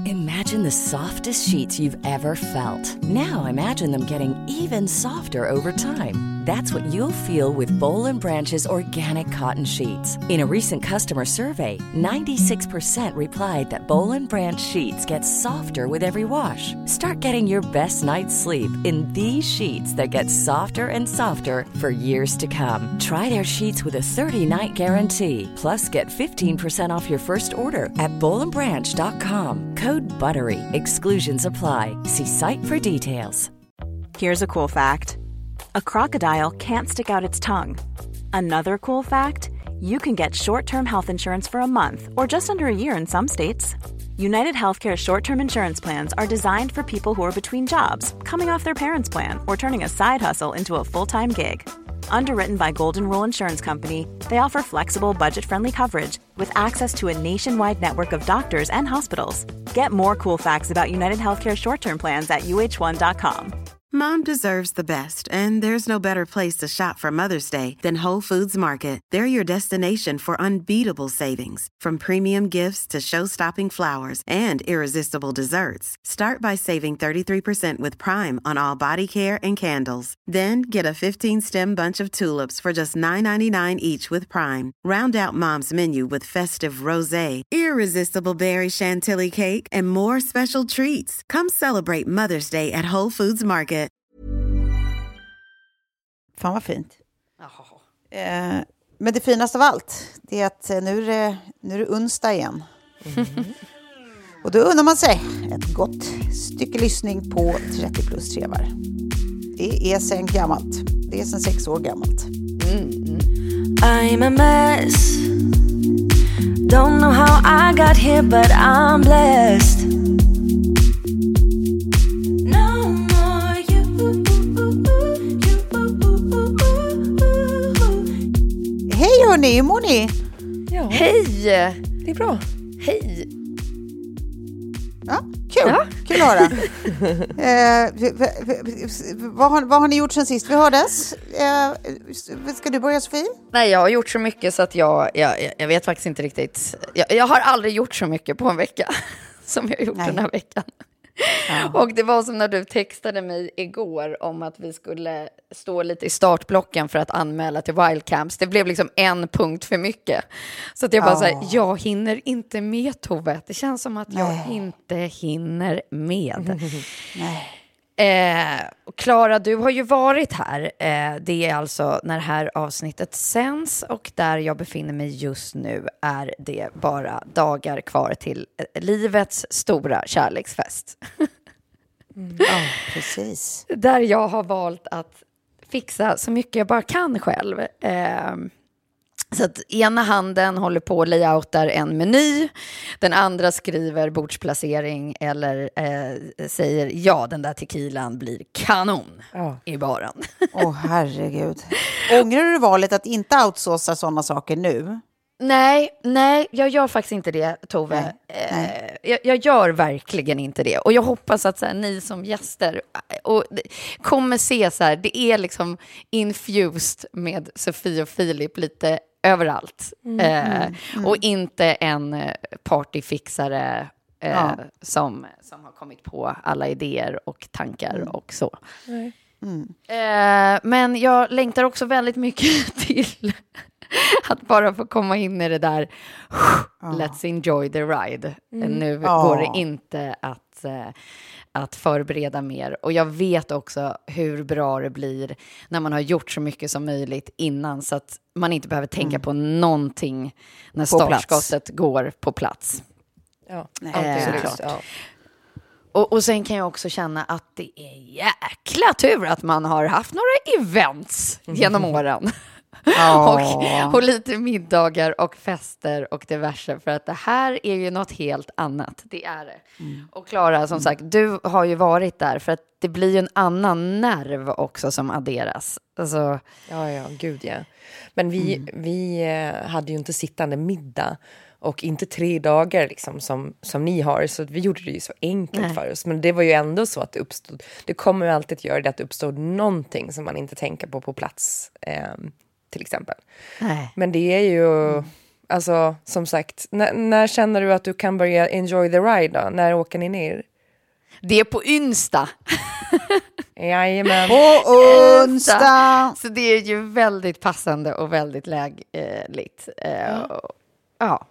Imagine the softest sheets you've ever felt. Now imagine them getting even softer over time. That's what you'll feel with Boll and Branch's organic cotton sheets. In a recent customer survey, 96% replied that Boll and Branch sheets get softer with every wash. Start getting your best night's sleep in these sheets that get softer and softer for years to come. Try their sheets with a 30-night guarantee. Plus, get 15% off your first order at bollandbranch.com. Code BUTTERY. Exclusions apply. See site for details. Here's a cool fact. A crocodile can't stick out its tongue. Another cool fact, you can get short-term health insurance for a month or just under a year in some states. United Healthcare short-term insurance plans are designed for people who are between jobs, coming off their parents' plan, or turning a side hustle into a full-time gig. Underwritten by Golden Rule Insurance Company, they offer flexible, budget-friendly coverage with access to a nationwide network of doctors and hospitals. Get more cool facts about United Healthcare short-term plans at uh1.com. Mom deserves the best, and there's no better place to shop for Mother's Day than Whole Foods Market. They're your destination for unbeatable savings, from premium gifts to show-stopping flowers and irresistible desserts. Start by saving 33% with Prime on all body care and candles. Then get a 15-stem bunch of tulips for just $9.99 each with Prime. Round out Mom's menu with festive rosé, irresistible berry chantilly cake, and more special treats. Come celebrate Mother's Day at Whole Foods Market. Fan vad fint. Men det finaste av allt, det är att nu är det onsdag igen. Och då undrar man sig ett gott stycke lyssning på 30 plus trevar. Det är sen gammalt. Det är sen 6 år gammalt. I'm a mess. Don't know how I got here, but I'm blessed. Hej hörni, hur mår ni? Ja. Hej! Det är bra. Hej! Ja, kul. Ja. Kul att höra. Vad har ni gjort sen sist vi hördes? Ska du börja, Sofie? Nej, jag har gjort så mycket så att jag vet faktiskt inte riktigt. Jag har aldrig gjort så mycket på en vecka som jag har gjort den här veckan. Ja. Och det var som när du textade mig igår om att vi skulle stå lite i startblocken för att anmäla till Wildcamps. Det blev liksom en punkt för mycket. Så att jag bara säger, jag hinner inte med, Tove. Det känns som att jag inte hinner med. Klara, du har ju varit här. Det är alltså när det här avsnittet sänds, och där jag befinner mig just nu är det bara dagar kvar till livets stora kärleksfest. Ja, precis. Där jag har valt att fixa så mycket jag bara kan själv. Så att ena handen håller på och layoutar en meny. Den andra skriver bordsplacering eller säger ja, den där tequilan blir kanon i baren. Herregud. Ångrar du valet att inte outsourca sådana saker nu? Nej, jag gör faktiskt inte det, Tove. Nej. Jag gör verkligen inte det. Och jag hoppas att så här, ni som gäster kommer se så här, det är liksom infused med Sofie och Filip lite överallt. Och inte en partyfixare som har kommit på alla idéer och tankar och så. Men jag längtar också väldigt mycket till att bara få komma in i det där let's enjoy the ride. Nu går det inte att förbereda mer. Och jag vet också hur bra det blir när man har gjort så mycket som möjligt innan, så att man inte behöver tänka på någonting när startskottet går på plats. Ja, såklart. Ja. Och sen kan jag också känna att det är jäkla tur att man har haft några events genom åren. Och lite middagar och fester och diverse, för att det här är ju något helt annat. Det är det. Och Klara, som sagt, du har ju varit där, för att det blir ju en annan nerv också som adderas. Alltså... Ja, gud ja. Men vi hade ju inte sittande middag och inte 3 dagar liksom, som ni har, så vi gjorde det ju så enkelt för oss. Men det var ju ändå så att det uppstod, det kommer ju alltid att göra det, att det uppstod någonting som man inte tänker på plats, till exempel. Men det är ju alltså som sagt, när känner du att du kan börja enjoy the ride då? När åker ni ner? Det är på onsdag. Jajamän. På onsdag! Så det är ju väldigt passande och väldigt lägligt. Ja.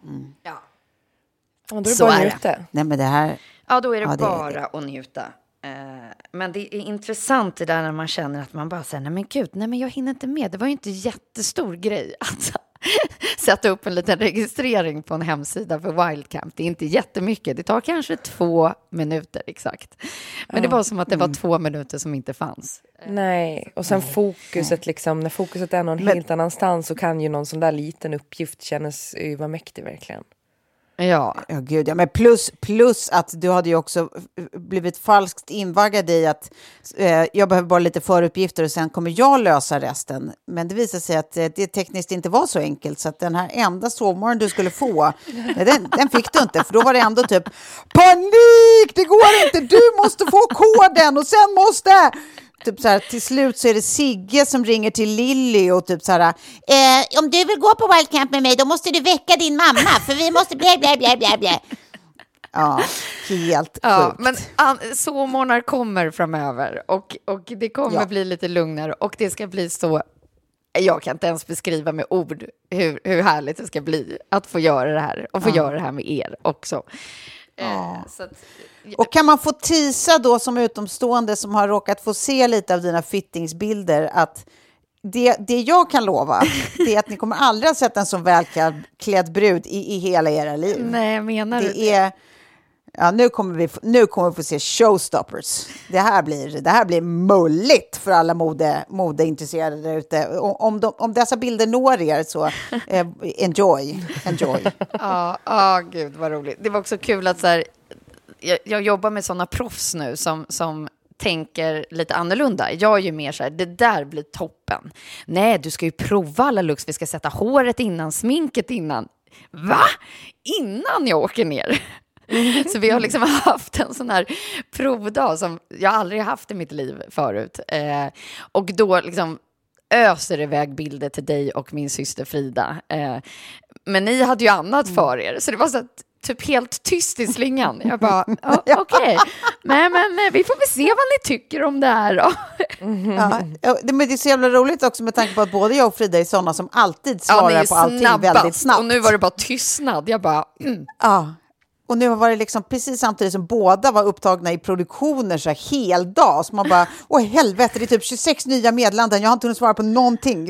Och då är det Så bara är det. ute. Nej, men det här... Ja, då är det Ja, bara att njuta. Men det är intressant det där när man känner att man bara säger, nej men gud, nej men jag hinner inte med. Det var ju inte jättestor grej att sätta upp en liten registrering på en hemsida för Wildcamp. Det är inte jättemycket, det tar kanske 2 minuter exakt. Men det var som att det var 2 minuter som inte fanns. Nej, och sen fokuset liksom, när fokuset är någon helt annanstans så kan ju någon sån där liten uppgift kännas övermäktig verkligen. Ja. Ja, gud, ja. Men plus att du hade ju också blivit falskt invaggad i att jag behöver bara lite föruppgifter och sen kommer jag lösa resten. Men det visade sig att det tekniskt inte var så enkelt, så att den här enda sovmorgon du skulle få, den fick du inte, för då var det ändå typ panik, det går inte, du måste få koden och sen måste... Typ så här, till slut så är det Sigge som ringer till Lilly och typ så här, om du vill gå på Wildcamp med mig då måste du väcka din mamma för vi måste blä. Ja, helt sjukt. Men sovmorgnar kommer framöver och det kommer bli lite lugnare och det ska bli så, jag kan inte ens beskriva med ord hur härligt det ska bli att få göra det här och få göra det här med er också. Så att, och kan man få tisa då som utomstående som har råkat få se lite av dina fittingsbilder att det jag kan lova det är att ni kommer aldrig att sätta en så välklädd brud i hela era liv. Nej, menar du det? Är, ja, nu kommer vi få se showstoppers. Det här blir mulligt för alla modeintresserade där ute. Om dessa bilder når er så enjoy. Ja, gud vad roligt. Det var också kul att så här, jag jobbar med sådana proffs nu som tänker lite annorlunda. Jag är ju mer så här, det där blir toppen. Nej, du ska ju prova alla looks. Vi ska sätta håret innan, sminket innan. Va? Innan jag åker ner? Så vi har liksom haft en sån här provdag som jag aldrig haft i mitt liv förut. Och då liksom öser iväg bilder till dig och min syster Frida. Men ni hade ju annat för er. Så det var så att typ helt tyst i slingan. Jag bara, okej. Men vi får väl se vad ni tycker om det här då. Ja, men det är så jävla roligt också med tanke på att både jag och Frida är sådana som alltid svarar på allting väldigt snabbt. Och nu var det bara tystnad. Jag bara, Ja. Och nu var det liksom precis samtidigt som båda var upptagna i produktioner så här hel dag. Så man bara, helvete, det är typ 26 nya meddelanden. Jag har inte hunnit svara på någonting.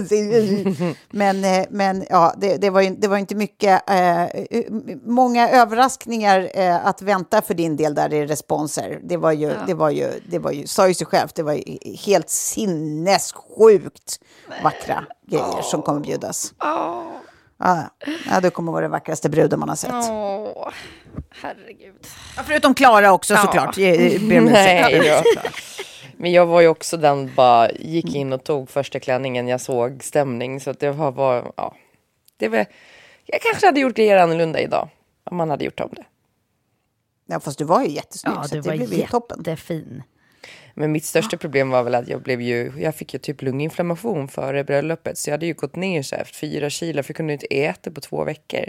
Men ja, det var inte mycket. Många överraskningar att vänta för din del där i responser. Det var ju, sa ju sig självt, det var ju helt sinnessjukt vackra grejer som kommer bjudas. Ja, det kommer vara det vackraste bruden man har sett. Herregud. Ja, förutom Klara också såklart. Nej, men jag var ju också den bara gick in och tog första klänningen. Jag såg stämning så att det var jag kanske hade gjort grejer annorlunda idag om man hade gjort om det. Ja, fast du var ju jättesnygg. Ja, så du det var blev ju toppen. jättefin. Men mitt största problem var väl att jag fick ju typ lunginflammation före bröllopet. Så jag hade ju gått ner så här 4 kilo för jag kunde inte äta på 2 veckor.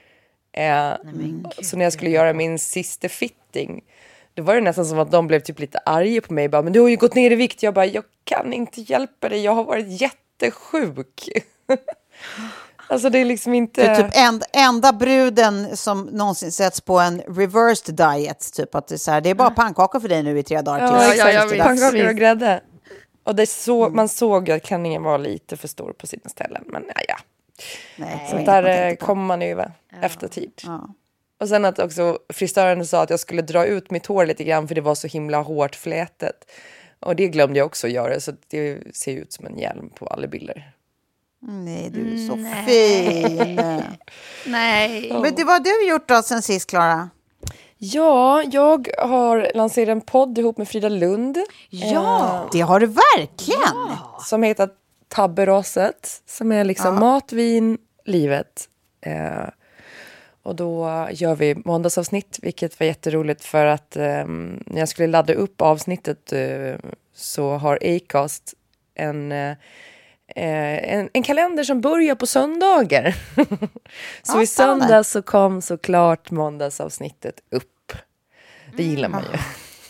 Så när jag skulle göra min sista fitting, då var det nästan som att de blev typ lite arga på mig. Bara, men du har ju gått ner i vikt. Jag bara, jag kan inte hjälpa dig. Jag har varit jättesjuk. Alltså det är liksom inte... Det är typ enda bruden som någonsin sätts på en reversed diet. Typ att det är, så här, det är bara pannkakor för dig nu i 3 dagar. Ja, pannkakor och grädde. Och man såg ju att klänningen var lite för stor på sina ställen. Men ja. Nej, så där kommer man över efter tid. Ja. Och sen att också frisören sa att jag skulle dra ut mitt hår lite grann för det var så himla hårt flätet. Och det glömde jag också göra så det ser ut som en hjälm på alla bilder. Nej, du är så fin. Nej. Men det, vad har du gjort då sen sist, Klara? Ja, jag har lanserat en podd ihop med Frida Lund. Ja, det har du verkligen. Ja. Som heter Tabberaset. Som är liksom mat, vin, livet. Och då gör vi måndagsavsnitt, vilket var jätteroligt för att när jag skulle ladda upp avsnittet så har Acast en kalender som börjar på söndagar. Så i söndag så kom såklart måndagsavsnittet upp. Det gillar man ju.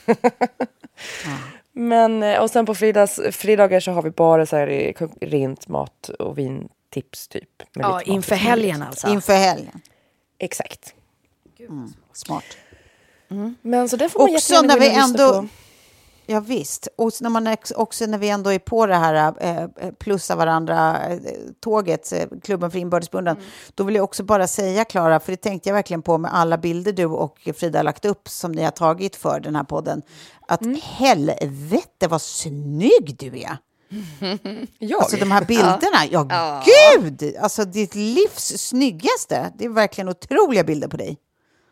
Men, och sen på fridagar så har vi bara så här rent mat och vintips typ. Ja, inför helgen alltså. Inför helgen. Exakt. Smart. Men så det får man också när vi ändå på. Ja visst, och när man också när vi ändå är på det här plussa varandra tåget, klubben för inbördesbeundran, då vill jag också bara säga, Klara, för det tänkte jag verkligen på med alla bilder du och Frida har lagt upp som ni har tagit för den här podden, att helvete vad snygg du är. Alltså de här bilderna, gud, alltså ditt livs snyggaste, det är verkligen otroliga bilder på dig.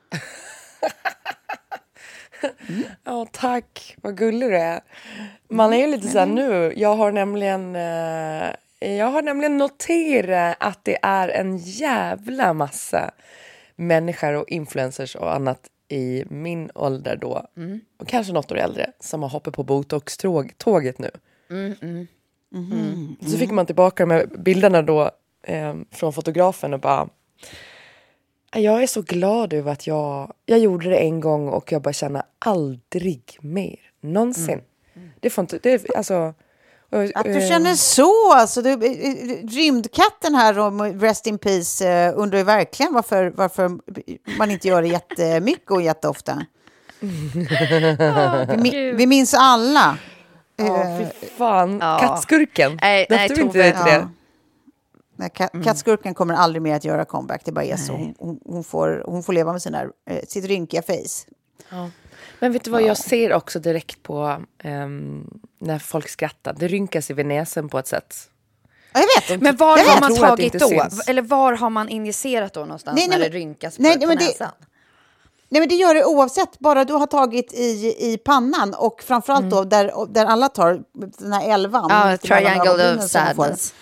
Ja, tack. Vad gullig du är. Man är ju lite så här nu. Jag har nämligen noterat att det är en jävla massa människor och influencers och annat i min ålder då. Och kanske något år äldre som har hoppat på Botox-tåget nu. Så fick man tillbaka de här bilderna då från fotografen och bara... Jag är så glad över att jag gjorde det en gång och jag bara känner aldrig mer. Någonsin. Det får inte... alltså, att du känner så. Alltså, rymdkatten här om Rest in Peace undrar ju verkligen varför man inte gör det jättemycket och jätteofta. Vi minns alla. Fy fan. Kattskurken. Nej, inte det. Kattskurken kommer aldrig mer att göra comeback. Det bara är så. Hon får leva med sitt rynkiga face. Ja. Men vet du vad jag ser också direkt på när folk skrattar? Det rynkas i näsen på ett sätt. Ja, jag vet. Men var har man tagit då? Syns. Eller var har man injicerat då någonstans när det rynkas på näsan? Nej, men det gör det oavsett. Bara du har tagit i pannan och framförallt då där alla tar den här 11. Ja, triangle of sadness.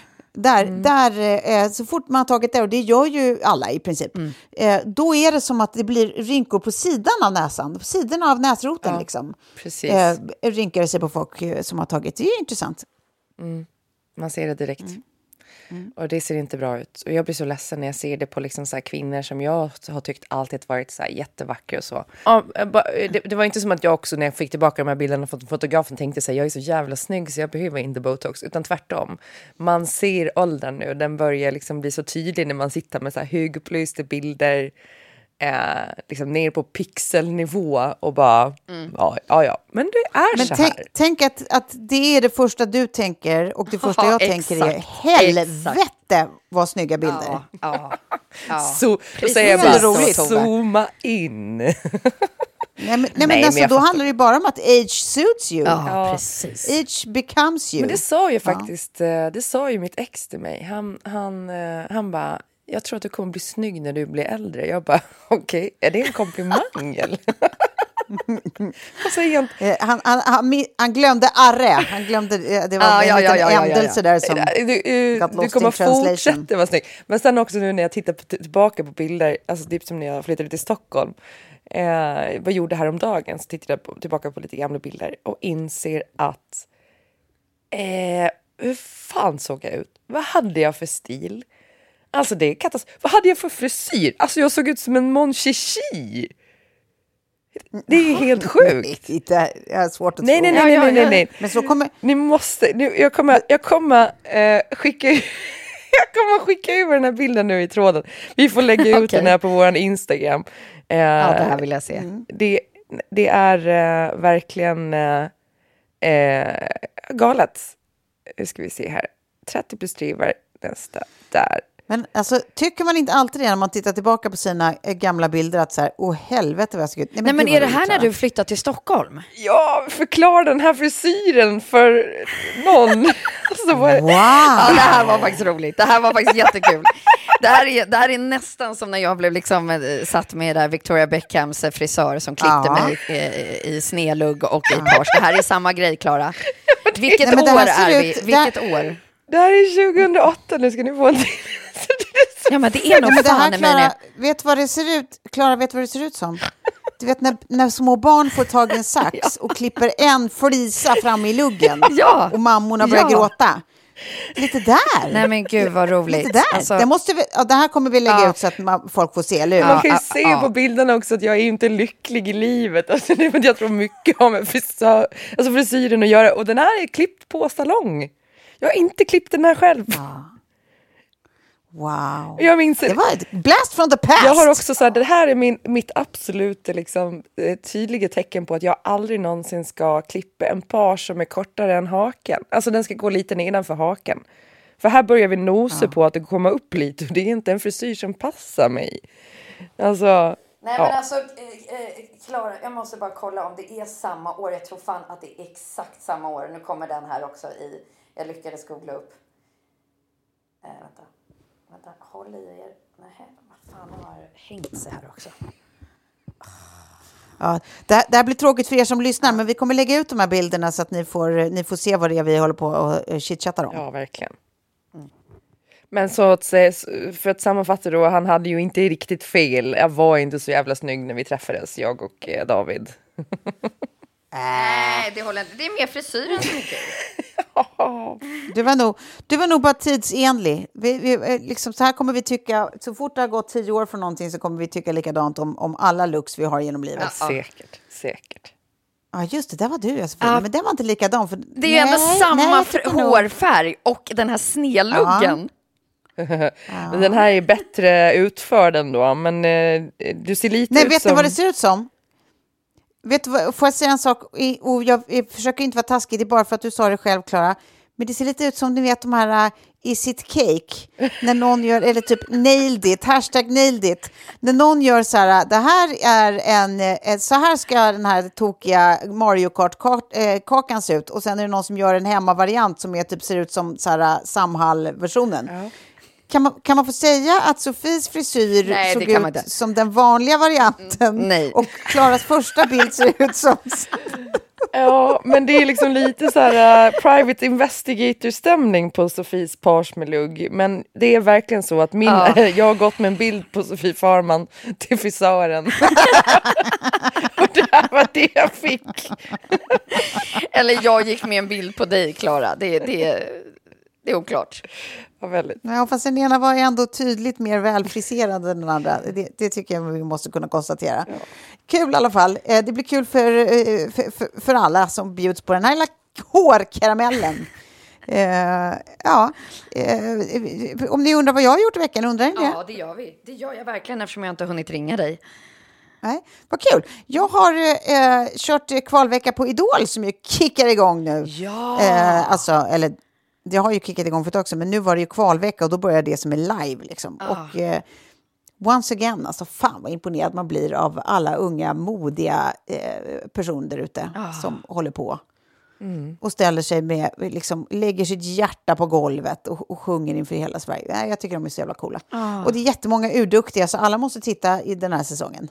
Där så fort man har tagit det, och det gör ju alla i princip, då är det som att det blir rynkor på sidan av näsan, på sidan av näsroten liksom. Precis. Rynkar sig på folk som har tagit. Det är ju intressant. Man ser det direkt. Och det ser inte bra ut. Och jag blir så ledsen när jag ser det på liksom så här kvinnor som jag har tyckt alltid varit så här jättevackra och så. Det var inte som att jag också när jag fick tillbaka de här bilderna från fotografen tänkte så här, jag är så jävla snygg så jag behöver inte botox. Utan tvärtom. Man ser åldern nu. Den börjar liksom bli så tydlig när man sitter med så här högupplösta bilder. Liksom ner på pixelnivå och bara ja. Men det är så här. Tänk att det är det första du tänker och det första jag tänker är helvete vad snygga bilder. Så säger jag bara zooma in. Nej, men alltså, då handlar det bara om att age suits you. Ja, precis. Age becomes you. Men det sa ju faktiskt, det sa ju mitt ex till mig. Han bara, jag tror att du kommer bli snygg när du blir äldre. Jag bara, okej, är det en komplimang eller? Han glömde arre. Han glömde, det var en liten ändelse där som du kommer fortsätta vara snygg. Men sen också nu när jag tittar tillbaka på bilder, alltså typ som när jag flyttade till Stockholm, vad gjorde häromdagen, så tittade jag tillbaka på lite gamla bilder och inser att hur fan såg jag ut? Vad hade jag för stil? Alltså det är katastrof. Vad hade jag för frisyr? Alltså jag såg ut som en Mon Chichi. Det är helt sjukt. Jag har svårt att tro. Nej. Men så kommer... Ni måste... Jag kommer skicka över den här bilden nu i tråden. Vi får lägga ut den här på vår Instagram. Det här vill jag se. Det är verkligen galet. Nu ska vi se här. 30 plus driver nästa där. Men alltså, tycker man inte alltid det när man tittar tillbaka på sina gamla bilder att så här, helvete vad jag såg ut. Nej, men är det här när du flyttat till Stockholm? Ja, förklara den här frisyren för någon. Alltså, wow! Ja, det här var faktiskt roligt. Det här var faktiskt jättekul. Det här är nästan som när jag blev liksom satt med där Victoria Beckhams frisör som klippte mig i snelugg och i pars. Det här är samma grej, Klara. Vilket år är vi? Vilket år? Det här är 2008, nu ska ni få en till. Ja, men det är nog fan Klara, vet vad det ser ut? Klara, vet vad det ser ut som? Du vet när små barn får tag i en sax och klipper en flisa fram i luggen och mammorna börjar gråta. Lite där. Nej men gud vad roligt. Lite där. Alltså, Det här kommer vi lägga ut så att folk får se, eller hur? Man kan ju se på bilderna också att jag är inte lycklig i livet. Alltså, det är för att jag tror mycket om frisyren att göra. Och den här är klippt på salong. Jag har inte klippt den här själv. Wow. Jag minns, det var ett blast from the past. Jag har också så här, det här är mitt absolut liksom, tydliga tecken på att jag aldrig någonsin ska klippa en par som är kortare än haken. Alltså den ska gå lite nedanför haken. För här börjar vi nosa på att det kommer upp lite. Och det är inte en frisyr som passar mig. Alltså... Nej men alltså, Klara, jag måste bara kolla om det är samma år. Jag tror fan att det är exakt samma år. Nu kommer den här också jag lyckades googla upp. Vänta, håll i er. Nej, vad fan har hängt sig här också? Ja, det här blir tråkigt för er som lyssnar, men vi kommer lägga ut de här bilderna så att ni får se vad det är vi håller på och chitchattar om. Ja, verkligen. Men så att för att sammanfatta då, han hade ju inte riktigt fel. Jag var inte så jävla snygg när vi träffades, jag och David. Nej, det håller inte. Det är mer frisyren som är kul. Du var nog bara tidsenlig. Liksom, så här kommer vi tycka, så fort det har gått 10 år från någonting så kommer vi tycka likadant om alla looks vi har genom livet. Ja, säkert. Ja, just det, där var du. Men den var inte likadan. För, det är ju ändå samma hårfärg och den här snedluggen. Men den här är bättre utförd ändå. Men du ser lite ut vet ni vad det ser ut som? Vet du vad, får jag säga en sak? Och jag försöker inte vara taskig, det är bara för att du sa det själv, Klara. Men det ser lite ut som, ni vet, de här Is it cake? När någon gör, eller typ nailed it, #nailed it. När någon gör så här, det här är så här ska den här tokiga Mario Kart-kakan se ut. Och sen är det någon som gör en hemmavariant som är typ ser ut som så här Samhall-versionen. Ja. Kan man få säga att Sofies frisyr såg ut som den vanliga varianten? Nej. Och Klaras första bild ser ut som... Ja, men det är liksom lite så här private investigator-stämning på Sofies pars med lugg. Men det är verkligen så att jag har gått med en bild på Sofie Farman till frisören. Och det här var det jag fick. Eller jag gick med en bild på dig, Klara. Det är oklart. Ja, väldigt. Ja, fast den ena var ändå tydligt mer välfriserad än den andra. Det tycker jag vi måste kunna konstatera. Ja. Kul i alla fall. Det blir kul för alla som bjuds på den här lilla hårkaramellen. Om ni undrar vad jag har gjort i veckan, undrar ni det? Ja, det gör vi. Det gör jag verkligen eftersom jag inte har hunnit ringa dig. Nej, vad kul. Jag har kört kvalvecka på Idol som ju kickar igång nu. Ja. Det har ju kickat igång för ett tag också, men nu var det ju kvalvecka och då börjar det som är live liksom. Och once again, alltså fan vad imponerad man blir av alla unga, modiga personer där ute som håller på. Och ställer sig med, liksom, lägger sitt hjärta på golvet och sjunger inför hela Sverige. Jag tycker de är så jävla coola. Och det är jättemånga urduktiga, så alla måste titta i den här säsongen.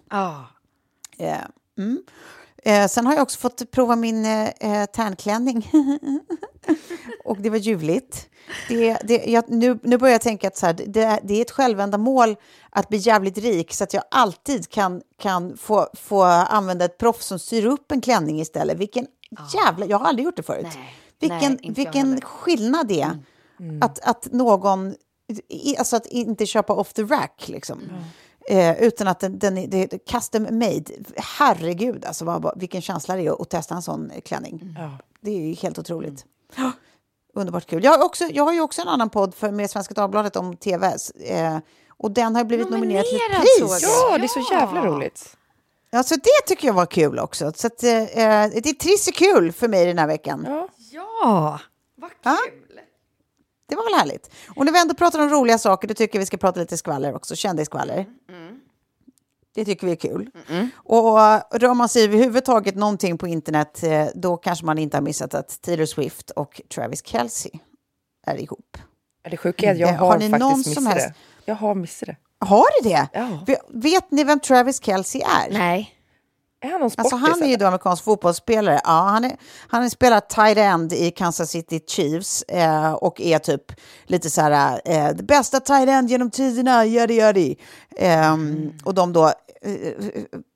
Sen har jag också fått prova min tärnklänning. Och det var ljuvligt. Nu börjar jag tänka att så här, det är ett självändamål att bli jävligt rik, så att jag alltid kan få använda ett proffs som syr upp en klänning istället. Vilken jävla... Jag har aldrig gjort det förut. Vilken skillnad det är. Att någon... Alltså att inte köpa off the rack liksom. Utan att den är custom made. Herregud, alltså vilken känsla det är att testa en sån klänning. Det är ju helt otroligt. Underbart kul. Jag har ju också en annan podd med Svenska Dagbladet om tv. Och den har blivit nominerad till ett pris. Ja, det är så jävla roligt. Ja, så det tycker jag var kul också. Så att, det är trist kul för mig den här veckan. Ja, vad kul. Ja? Det var väl härligt. Och när vi ändå pratar om roliga saker, då tycker jag vi ska prata lite skvaller också. Kändisskvaller. Det tycker vi är kul. Och rör man sig överhuvudtaget någonting på internet, då kanske man inte har missat att Taylor Swift och Travis Kelce är ihop. Det sjuka är att jag har faktiskt missat det. Jag har missat det. Har du det? Ja. Vet ni vem Travis Kelce är? Nej. Är han någon sportis? Alltså han är ju då amerikansk fotbollsspelare. Ja, han är spelat tight end i Kansas City Chiefs och är typ lite så här det bästa tight end genom tiderna, yadi. Och de då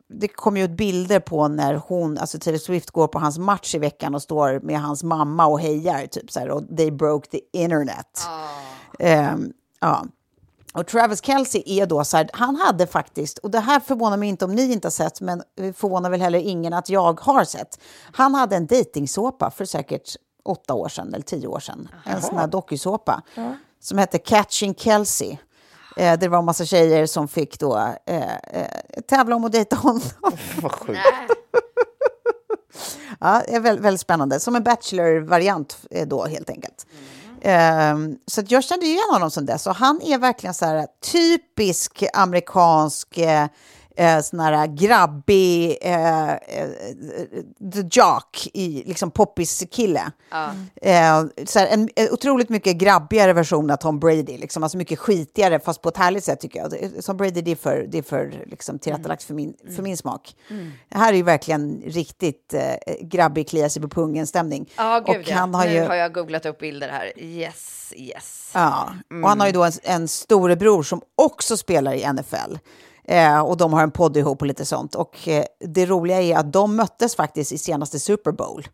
det kom ju ut bilder på när hon, alltså Taylor Swift går på hans match i veckan och står med hans mamma och hejar typ så här, och they broke the internet. Ja. Och Travis Kelce är då så här, han hade faktiskt, och det här förvånar mig inte om ni inte har sett, men förvånar väl heller ingen att jag har sett. Han hade en dejtingsåpa för säkert 8 år sedan eller 10 år sedan. En sån här dokusåpa som hette Catching Kelce. Det var en massa tjejer som fick då tävla om att dejta honom. Vad sjukt. Ja, det är väldigt spännande. Som en Bachelor-variant då helt enkelt. Så att jag kände igen honom som det. Så han är verkligen så här typisk amerikansk sån här grabbig the jock i liksom poppis-kille. Så här, en otroligt mycket grabbigare version av Tom Brady. Liksom, alltså mycket skitigare, fast på ett härligt sätt tycker jag. Tom Brady, det är för liksom, tillrättalagt för min smak. Det här är ju verkligen riktigt grabbig, klia sig på pungen-stämning. Ja, gud och han har nu ju... har jag googlat upp bilder här. Yes. Ja, och han har ju då en storebror som också spelar i NFL. Och de har en podd ihop och lite sånt. Och det roliga är att de möttes faktiskt i senaste Super Bowl.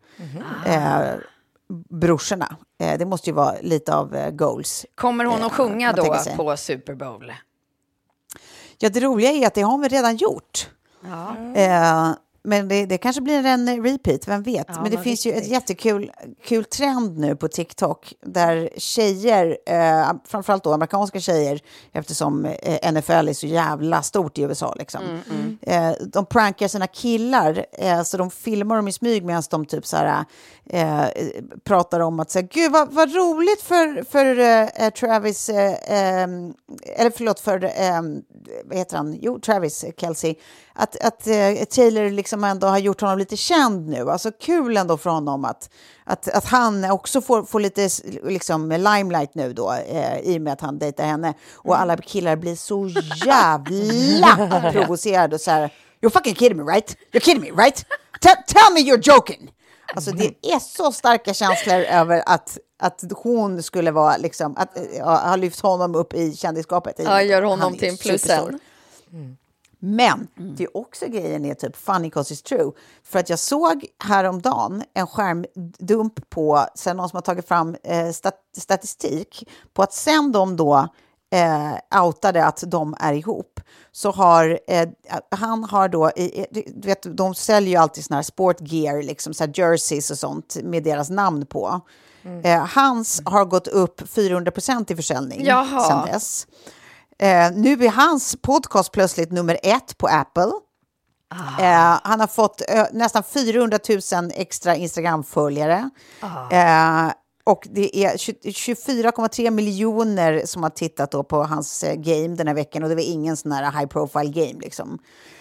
Brorsorna. Det måste ju vara lite av goals. Kommer hon att sjunga då på Super Bowl? Ja, det roliga är att det har vi redan gjort. Men det kanske blir en repeat, vem vet. Men det finns ju ett jättekul trend nu på TikTok där tjejer, framförallt då amerikanska tjejer, eftersom NFL är så jävla stort i USA liksom. De prankar sina killar, så de filmar dem i smyg medan de typ så här pratar om att säga, gud vad roligt för Travis, eller förlåt för vad heter han? Jo, Travis Kelce, att Taylor liksom ändå har gjort honom lite känd nu. Alltså kul ändå för honom att han också får lite liksom limelight nu då, i och med att han dejtar henne. Och alla killar blir så jävla provocerade och så här, you're fucking kidding me, right? You're kidding me, right? Tell me you're joking! Alltså det är så starka känslor över att hon skulle vara liksom, att ha lyft honom upp i kändisskapet. Ja, gör honom till en plusen. Men det är också grejen är typ funny cause it's true. För att jag såg häromdagen en skärmdump på sen någon som har tagit fram statistik på att sen de då outade att de är ihop, så har han har då du vet, de säljer ju alltid såna här sportgear liksom så här jerseys och sånt med deras namn på. Hans har gått upp 400% i försäljning sen dess. Nu är hans podcast plötsligt nummer 1 på Apple. Han har fått nästan 400 000 extra Instagram-följare. Och det är 24,3 miljoner som har tittat då på hans game den här veckan. Och det var ingen sån här high profile game liksom.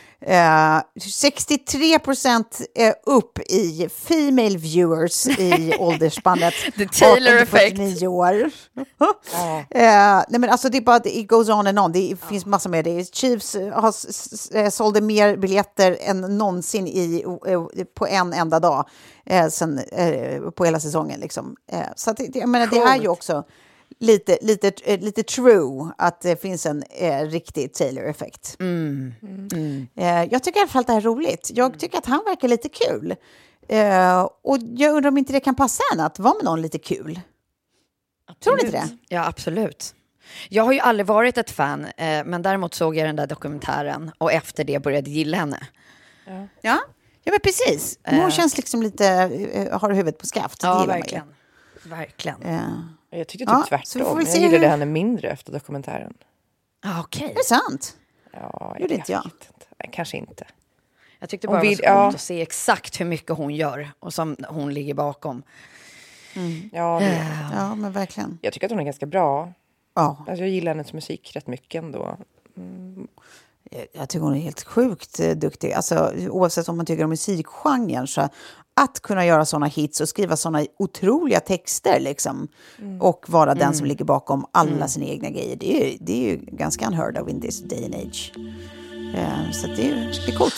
63% upp i female viewers i åldersspannet. The Taylor effect. 49 år. Nej men alltså det är bara, it goes on and on. Det finns massor med det. Chiefs sålde mer biljetter än någonsin på en enda dag sen, på hela säsongen liksom. Så att, jag menar, det är ju också lite true att det finns en riktig Taylor-effekt. Jag tycker i alla fall att det här är roligt. Jag tycker att han verkar lite kul. Och jag undrar om inte det kan passa henne att vara med någon lite kul. Absolut. Tror du inte det? Ja, absolut. Jag har ju aldrig varit ett fan, men däremot såg jag den där dokumentären och efter det började gilla henne. Ja men precis. Hon känns liksom lite, har huvudet på skaft. Ja, verkligen. Jag tyckte typ tvärtom. Jag gillade henne mindre efter dokumentären. Okej. Det är sant. Ja, gjorde inte jag. Kanske inte. Jag tyckte bara det var så att se exakt hur mycket hon gör och som hon ligger bakom. Ja, ja, men verkligen. Jag tycker att hon är ganska bra. Ja. Alltså, jag gillar hennes musik rätt mycket ändå. Jag tycker hon är helt sjukt duktig. Alltså, oavsett om man tycker om musikgenren, så att kunna göra såna hits och skriva såna otroliga texter liksom, och vara den som ligger bakom alla sina egna grejer. Det är ju ganska unheard of in this day and age. Så det är coolt.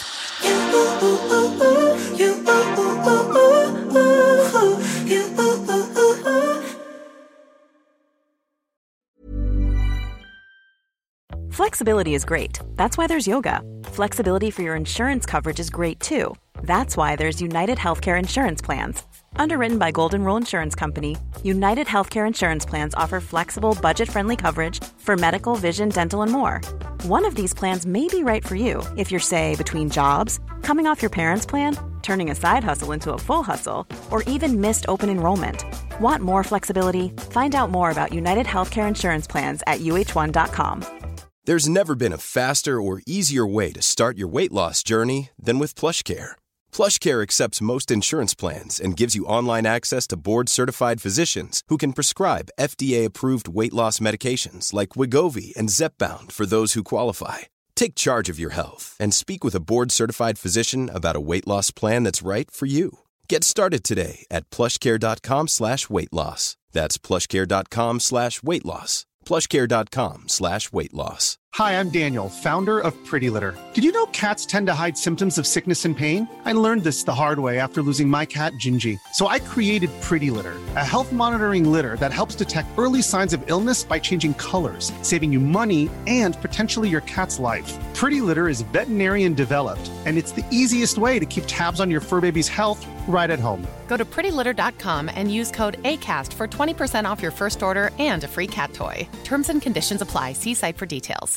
Flexibility is great. That's why there's yoga. Flexibility for your insurance coverage is great too. That's why there's United Healthcare Insurance Plans. Underwritten by Golden Rule Insurance Company, United Healthcare Insurance Plans offer flexible, budget-friendly coverage for medical, vision, dental, and more. One of these plans may be right for you if you're, say, between jobs, coming off your parents' plan, turning a side hustle into a full hustle, or even missed open enrollment. Want more flexibility? Find out more about United Healthcare Insurance Plans at uh1.com. There's never been a faster or easier way to start your weight loss journey than with PlushCare. PlushCare accepts most insurance plans and gives you online access to board-certified physicians who can prescribe FDA-approved weight loss medications like Wegovy and Zepbound for those who qualify. Take charge of your health and speak with a board-certified physician about a weight loss plan that's right for you. Get started today at plushcare.com/weightloss. That's plushcare.com/weightloss. plushcare.com/weightloss. Hi, I'm Daniel, founder of Pretty Litter. Did you know cats tend to hide symptoms of sickness and pain? I learned this the hard way after losing my cat, Gingy. So I created Pretty Litter, a health monitoring litter that helps detect early signs of illness by changing colors, saving you money and potentially your cat's life. Pretty Litter is veterinarian developed, and it's the easiest way to keep tabs on your fur baby's health right at home. Go to prettylitter.com and use code ACAST for 20% off your first order and a free cat toy. Terms and conditions apply. See site for details.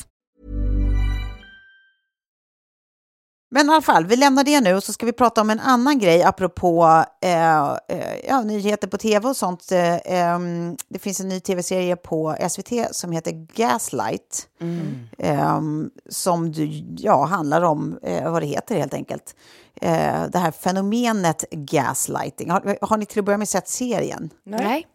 Men i alla fall, vi lämnar det nu och så ska vi prata om en annan grej apropå nyheter på tv och sånt. Det finns en ny tv-serie på SVT som heter Gaslight. Som handlar om vad det heter helt enkelt. Det här fenomenet gaslighting. Har ni till att börja med sett serien? Nej.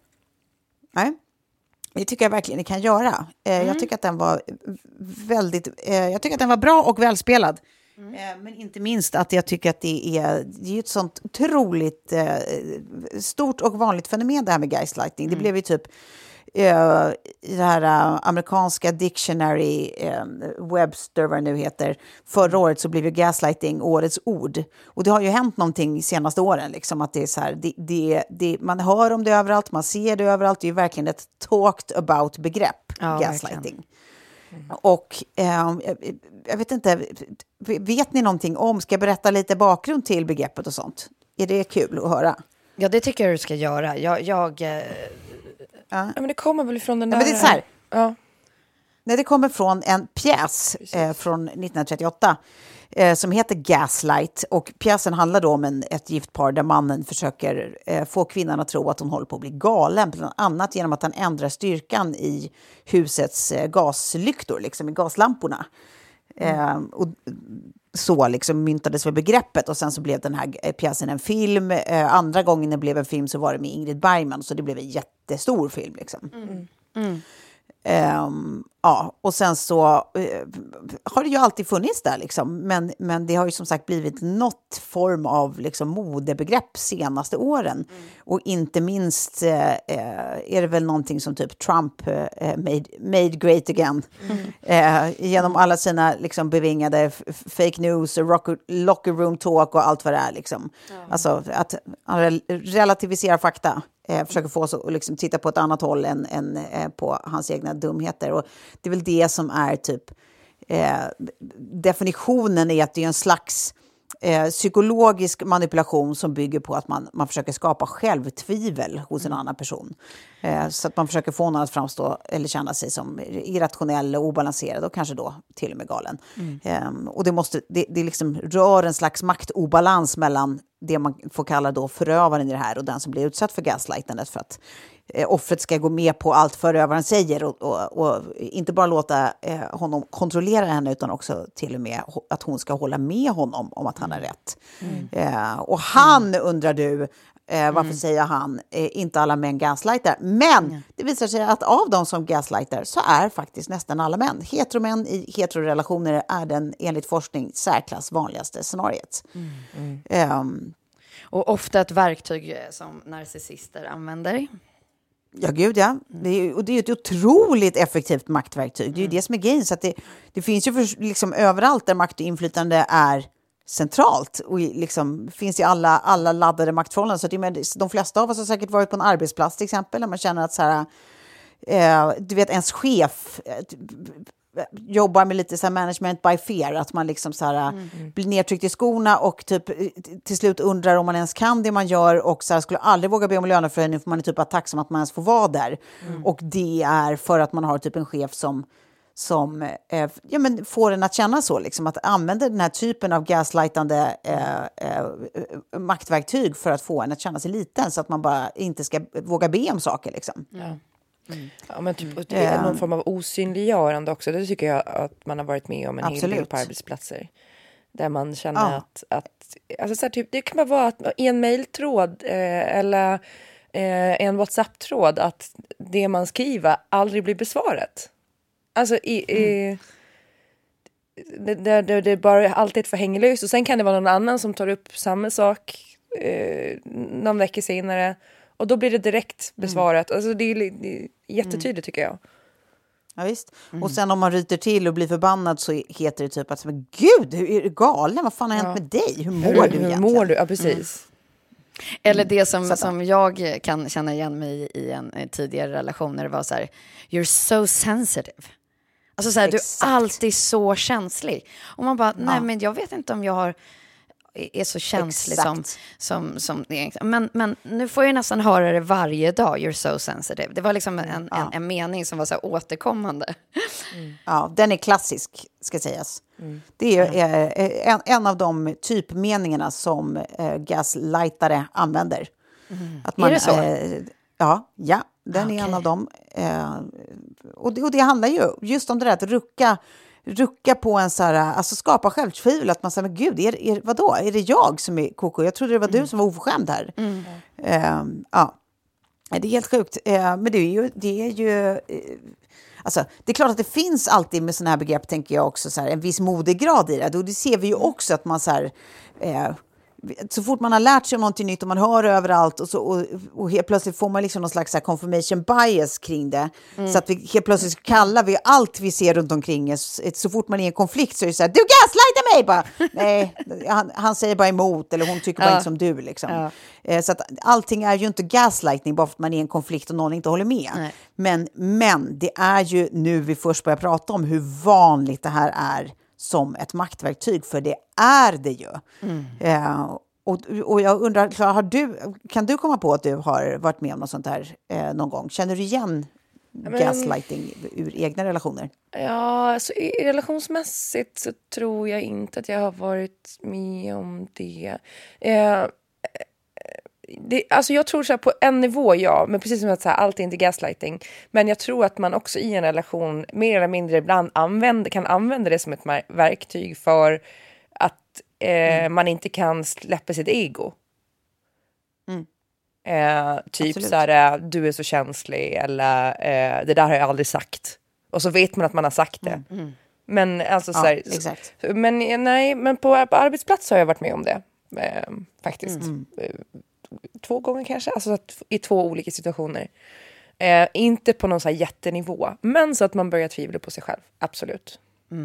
Det tycker jag verkligen ni kan göra. Jag tycker att den var jag tycker att den var bra och välspelad. Men inte minst att jag tycker att det är ett sånt otroligt stort och vanligt fenomen det här med gaslighting. Det blev ju typ i det här amerikanska dictionary Webster vad det nu heter. Förra året så blev ju gaslighting årets ord. Och det har ju hänt någonting de senaste åren liksom, att det är så här, man hör om det överallt, man ser det överallt. Det är ju verkligen ett talked about begrepp, gaslighting. Och jag vet inte, vet ni någonting om, ska jag berätta lite bakgrund till begreppet och sånt? Är det kul att höra? Ja, det tycker jag du ska göra. Ja, men det kommer väl från den där... men det är så här. Ja. Nej, det kommer från en pjäs från 1938 som heter Gaslight. Och pjäsen handlar då om ett gift par där mannen försöker få kvinnan att tro att hon håller på att bli galen. Bland annat genom att han ändrar styrkan i husets gaslyktor, liksom i gaslamporna. Och så liksom myntades väl begreppet och sen så blev den här pjäsen en film. Andra gången det blev en film så var det med Ingrid Bergman, så det blev en jättestor film liksom. Ja, och sen så har det ju alltid funnits där liksom, men det har ju som sagt blivit något form av liksom modebegrepp senaste åren. Och inte minst är det väl någonting som typ Trump made great again genom alla sina liksom bevingade fake news och locker room talk och allt vad det är liksom. Alltså att han relativiserar fakta. Försöker få oss att liksom titta på ett annat håll än på hans egna dumheter. Och det är väl det som är typ definitionen är att det är en slags psykologisk manipulation som bygger på att man försöker skapa självtvivel hos en annan person. Så att man försöker få någon att framstå eller känna sig som irrationell och obalanserad och kanske då till och med galen. Och det liksom rör en slags maktobalans mellan det man får kalla då förövaren i det här och den som blir utsatt för gaslightandet, för att offret ska gå med på allt förövaren säger och inte bara låta honom kontrollera henne utan också till och med att hon ska hålla med honom om att han har rätt. Och han undrar du varför säger han inte alla män gaslightar, men det visar sig att av de som gaslightar så är faktiskt nästan alla män. Heteromän i heterorelationer är den enligt forskning särklass vanligaste scenariet. Och ofta ett verktyg som narcissister använder. Ja, gud ja. Det är ju ett otroligt effektivt maktverktyg. Det är ju det som är grejen. Så att det finns ju liksom överallt där makt och inflytande är centralt. Och liksom finns i alla laddade maktförhållanden. Så att de flesta av oss har säkert varit på en arbetsplats till exempel. Där man känner att så här, du vet, ens chef jobbar med lite så här management by fear, att man liksom så här blir nedtryckt i skorna och typ till slut undrar om man ens kan det man gör och så här, skulle aldrig våga be om löneförhöjning för man är typ bara tacksam att man ens får vara där. Och det är för att man har typ en chef som får en att känna så, liksom, att använda den här typen av gaslightande maktverktyg för att få en att känna sig liten, så att man bara inte ska våga be om saker liksom. Ja, men typ, det är någon form av osynliggörande också. Det tycker jag att man har varit med om en hel del på arbetsplatser. Där man känner att alltså så här, typ, det kan bara vara att i en mejltråd eller en WhatsApp-tråd att det man skriver aldrig blir besvarat. Alltså det är bara alltid förhänglöst. Och sen kan det vara någon annan som tar upp samma sak någon vecka senare. Och då blir det direkt besvarat. Alltså det är jättetydligt tycker jag. Ja, visst. Och sen om man ryter till och blir förbannad så heter det typ att men gud, är du galen? Vad fan har hänt med dig? Hur mår du egentligen? Hur mår du? Ja, precis. Eller det som jag kan känna igen mig i en tidigare relation, när det var så här: you're so sensitive. Alltså så här, du är alltid så känslig. Och man bara, nej men jag vet inte om jag är så känslig som men nu får jag nästan höra det varje dag, you're so sensitive. Det var liksom en mening som var så här återkommande. Ja, den är klassisk, ska sägas. Det är en av de typmeningarna som gaslightare använder. Att man, är det så? Ja, den är en av dem. Och det handlar ju just om det där att rucka på en så här, alltså skapa självtvivel, att man säger, men gud, vadå? Är det jag som är koko? Jag trodde det var du som var oförskämd här. Det är helt sjukt. Men det är ju alltså, det är klart att det finns alltid med såna här begrepp, tänker jag också, så här, en viss modegrad i det. Och det ser vi ju också att man så här, så fort man har lärt sig om någonting nytt och man hör överallt och helt plötsligt får man liksom någon slags så här confirmation bias kring det. Så att vi helt plötsligt kallar vi allt vi ser runt omkring oss. Så fort man är i en konflikt så är det så här, du gaslightar mig! Bara, nej, han säger bara emot, eller hon tycker bara inte som du. Liksom. Så att allting är ju inte gaslightning bara för att man är i en konflikt och någon inte håller med. Men det är ju nu vi först börjar prata om hur vanligt det här är som ett maktverktyg, för det är det ju. Och jag undrar, Clara, kan du komma på att du har varit med om något sånt här någon gång? Känner du igen gaslighting ur egna relationer? Ja, alltså relationsmässigt så tror jag inte att jag har varit med om det. Alltså jag tror så här, på en nivå, men precis som att så här, allt är inte gaslighting, men jag tror att man också i en relation mer eller mindre ibland kan använda det som ett verktyg för att man inte kan släppa sitt ego. Typ så här, du är så känslig, eller det där har jag aldrig sagt, och så vet man att man har sagt det. Men alltså så här, exakt. Men på arbetsplats har jag varit med om det faktiskt. 2 gånger kanske, alltså i 2 olika situationer. Inte på någon så här jättenivå, men så att man börjar tvivla på sig själv, absolut.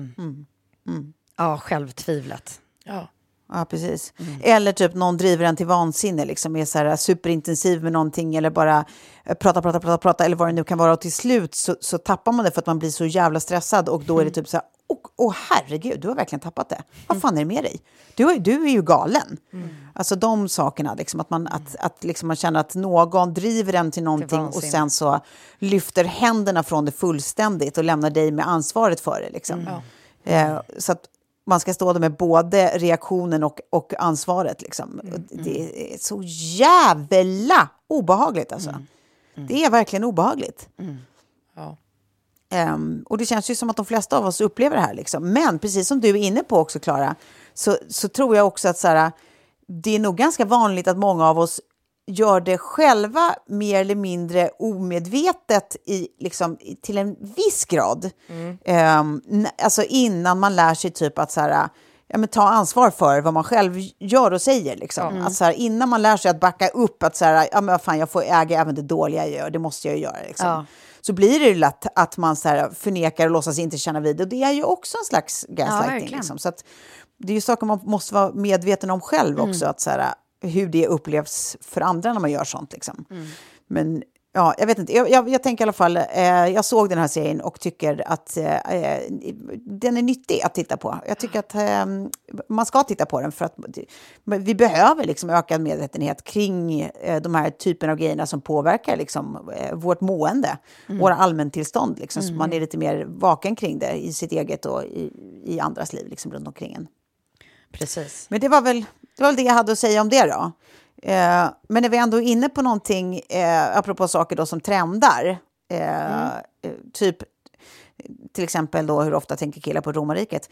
Ja, självtvivlet. Ja, precis. Eller typ någon driver en till vansinne, liksom är så här superintensiv med någonting, eller bara prata eller vad det nu kan vara, och till slut så tappar man det för att man blir så jävla stressad, och då är det typ så här, herregud, du har verkligen tappat det. Vad fan är det med dig? Du är ju galen. Alltså de sakerna, liksom, att liksom man känner att någon driver en till någonting och sen så lyfter händerna från det fullständigt och lämnar dig med ansvaret för det. Liksom. Så att man ska stå där med både reaktionen och ansvaret. Liksom. Det är så jävla obehagligt. Alltså. Det är verkligen obehagligt. Och det känns ju som att de flesta av oss upplever det här. Liksom. Men precis som du är inne på också, Clara, så tror jag också att så här, det är nog ganska vanligt att många av oss gör det själva mer eller mindre omedvetet till en viss grad. Alltså innan man lär sig typ att så här, ta ansvar för vad man själv gör och säger. Liksom. Att så här, innan man lär sig att backa upp att så här, fan, jag får äga även det dåliga jag gör, det måste jag göra. Liksom. Så blir det ju lätt att man så här, förnekar och låtsas inte känna vid det. Och det är ju också en slags gaslighting. Liksom. Så att det är ju saker man måste vara medveten om själv också. Att så här, hur det upplevs för andra när man gör sånt. Liksom. Men Ja, jag vet inte. Jag tänker i alla fall, jag såg den här serien och tycker att den är nyttig att titta på. Jag tycker att man ska titta på den för att vi behöver liksom ökad medvetenhet kring de här typen av grejerna som påverkar liksom, vårt mående, våra allmäntillstånd. Liksom, så man är lite mer vaken kring det i sitt eget och i andras liv liksom, runt omkring en. Precis. Men det var väl det jag hade att säga om det då. Men när vi ändå är inne på någonting, apropå saker då som trendar, typ till exempel då hur ofta tänker killar på romarriket.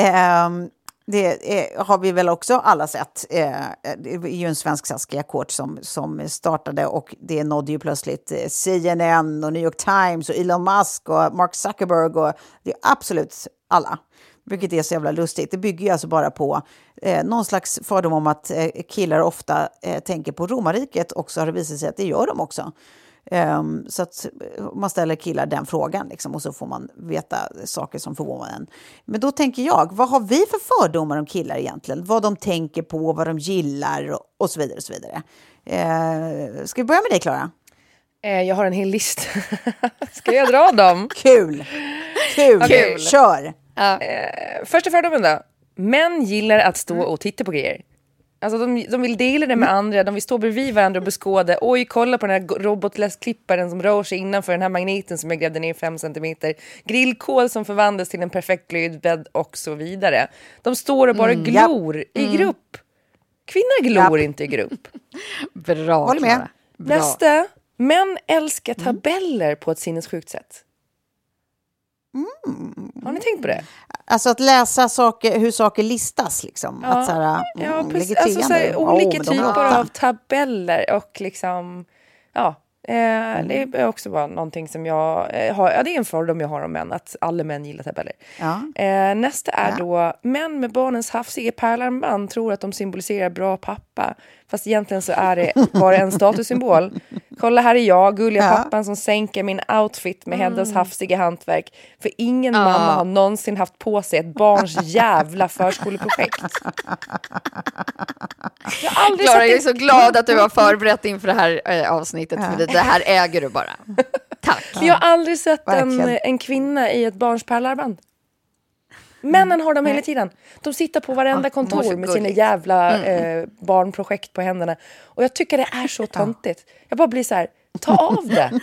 Det har vi väl också alla sett. Det är ju en svensk Saskia-kort som startade och det nådde ju plötsligt CNN och New York Times och Elon Musk och Mark Zuckerberg och det är absolut alla. Vilket är så jävla lustigt. Det bygger ju alltså bara på någon slags fördom om att killar ofta tänker på romarriket och så har det visat sig att det gör de också. Så att man ställer killar den frågan liksom, och så får man veta saker som förvånar en. Men då tänker jag, vad har vi för fördomar om killar egentligen? Vad de tänker på, vad de gillar och så vidare och så vidare. Ska vi börja med dig, Klara? Jag har en hel lista. Ska jag dra dem? Kul! Kör! Första fördomen då. Män gillar att stå och titta på grejer. Alltså de vill dela det med andra. De vill stå bredvid varandra och beskåda. Oj, kolla på den här robotläsklipparen som rör sig innanför den här magneten som jag grävde ner 5 centimeter. Grillkol som förvandlas till en perfekt glödbädd och så vidare. De står och bara glor i grupp. Kvinnor glor inte i grupp. Bra. Håller med. Bra. Nästa. Män älskar tabeller på ett sinnessjukt sätt. Har ni tänkt på det? Alltså att läsa hur saker listas liksom. Ja, att så här, precis. Alltså så här, olika typer av tabeller och liksom, det är också bara någonting som jag har, det är en fördom jag har om män, att alla män gillar tabeller. Nästa är då, män med barnens hafsiga pärlarmband tror att de symboliserar bra pappa, fast egentligen så är det bara en statussymbol. Kolla, här är jag, gulliga pappan som sänker min outfit med Heddas hafsiga hantverk, för ingen mamma har någonsin haft på sig ett barns jävla förskoleprojekt. Klara, jag är så glad att du har förberett inför det här avsnittet, för det här äger du bara. Tack. Jag har aldrig sett en kvinna i ett barns pärlarband. Männen har dem hela tiden. De sitter på varenda kontor med sina jävla barnprojekt på händerna. Och jag tycker det är så töntigt. Jag bara blir så här, ta av det.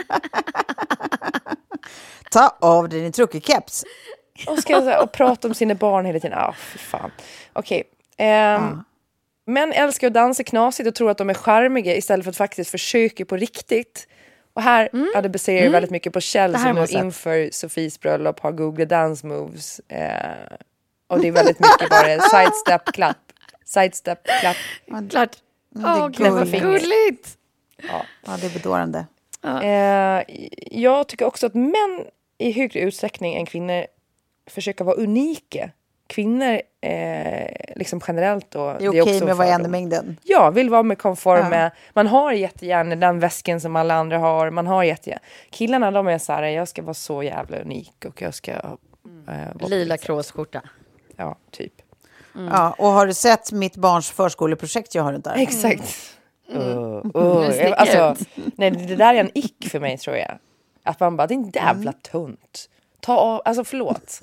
Ta av din truckerkeps. Och prata om sina barn hela tiden. Fy fan. Okej. Män älskar att dansa knasigt och tror att de är charmiga istället för att faktiskt försöka på riktigt. Och här det baserar väldigt mycket på Kjell som nu inför Sofies bröllop har googlat dance moves. Och det är väldigt mycket bara sidestep, klapp. Sidestep, klapp. Klart. Gulligt. Ja, det är bedårande. Jag tycker också att män i högre utsträckning än kvinnor försöker vara unika. Kvinnor liksom generellt då, det är okej med att vara en i mängden. Ja, vill vara med konforma. Man har jättegärna den väsken som alla andra har. Man har jättegärna. Killarna, de är så här, jag ska vara så jävla unik och jag ska lila kråsskjorta. Ja, typ. Ja, och har du sett mitt barns förskoleprojekt jag har runt där? Exakt. Alltså, nej, det där är en ick för mig, tror jag. Att man bara, det är en jävla tunt. Ta av, alltså förlåt.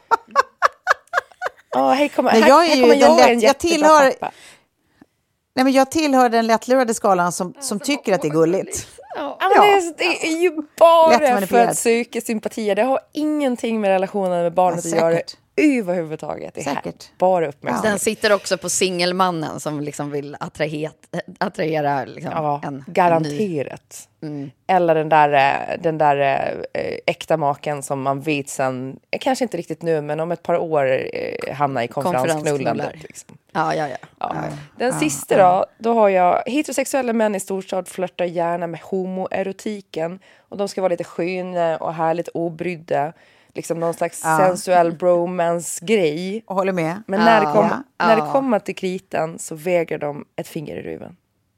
Jag tillhör den lättlurade skalan som tycker att det är gulligt. Det är ju bara för att söka sympatier. Det har ingenting med relationen med barnet att göra överhuvudtaget. Det är bara uppmärksamhet. Den sitter också på singelmannen som liksom vill attrahera liksom en garanterat. Eller den där äkta maken som man vet sen, kanske inte riktigt nu, men om ett par år hamnar i konferensknullandet. Liksom. Den sista då har jag, heterosexuella män i storstad flörtar gärna med homoerotiken, och de ska vara lite sköna och härligt obrydda. Liksom någon slags sensuell bromance-grej. Och håller med. Men när det kommer till kritan så väger de ett finger i ruven.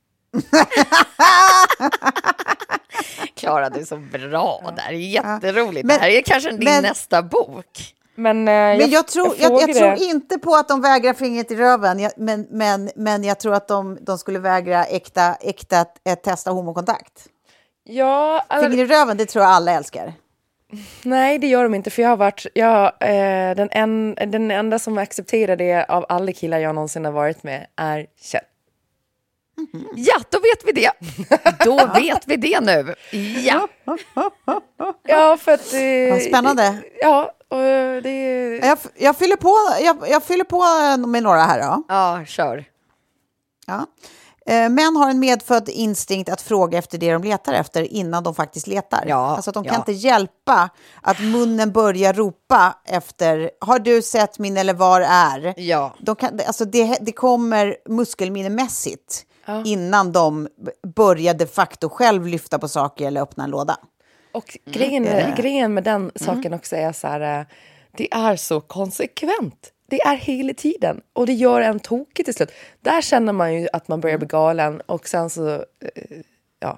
Klara, det är så bra där. Jätteroligt. Det här är kanske din nästa bok. Men jag tror inte på att de vägrar fingret i röven. Men jag tror att de skulle vägra äkta testa homokontakt. Ja, Finger i röven, det tror jag alla älskar. Nej, det gör de inte. För jag har varit den enda som accepterar det av alla killar jag någonsin har varit med är Kjell. Mm-hmm. Ja, då vet vi det. Då vet vi det nu. Ja. Ja, för att... Spännande. Ja, och det... Jag fyller på med några här då. Ja, kör. Ja. Män har en medfödd instinkt att fråga efter det de letar efter innan de faktiskt letar. Ja, alltså att de kan inte hjälpa att munnen börjar ropa efter, har du sett min eller var är? Ja. Det kommer muskelminnemässigt innan de börjar de facto själv lyfta på saker eller öppna en låda. Och grejen med den saken också är så här, det är så konsekvent. Det är hela tiden. Och det gör en tokig till slut. Där känner man ju att man börjar bli galen. Och sen så, ja.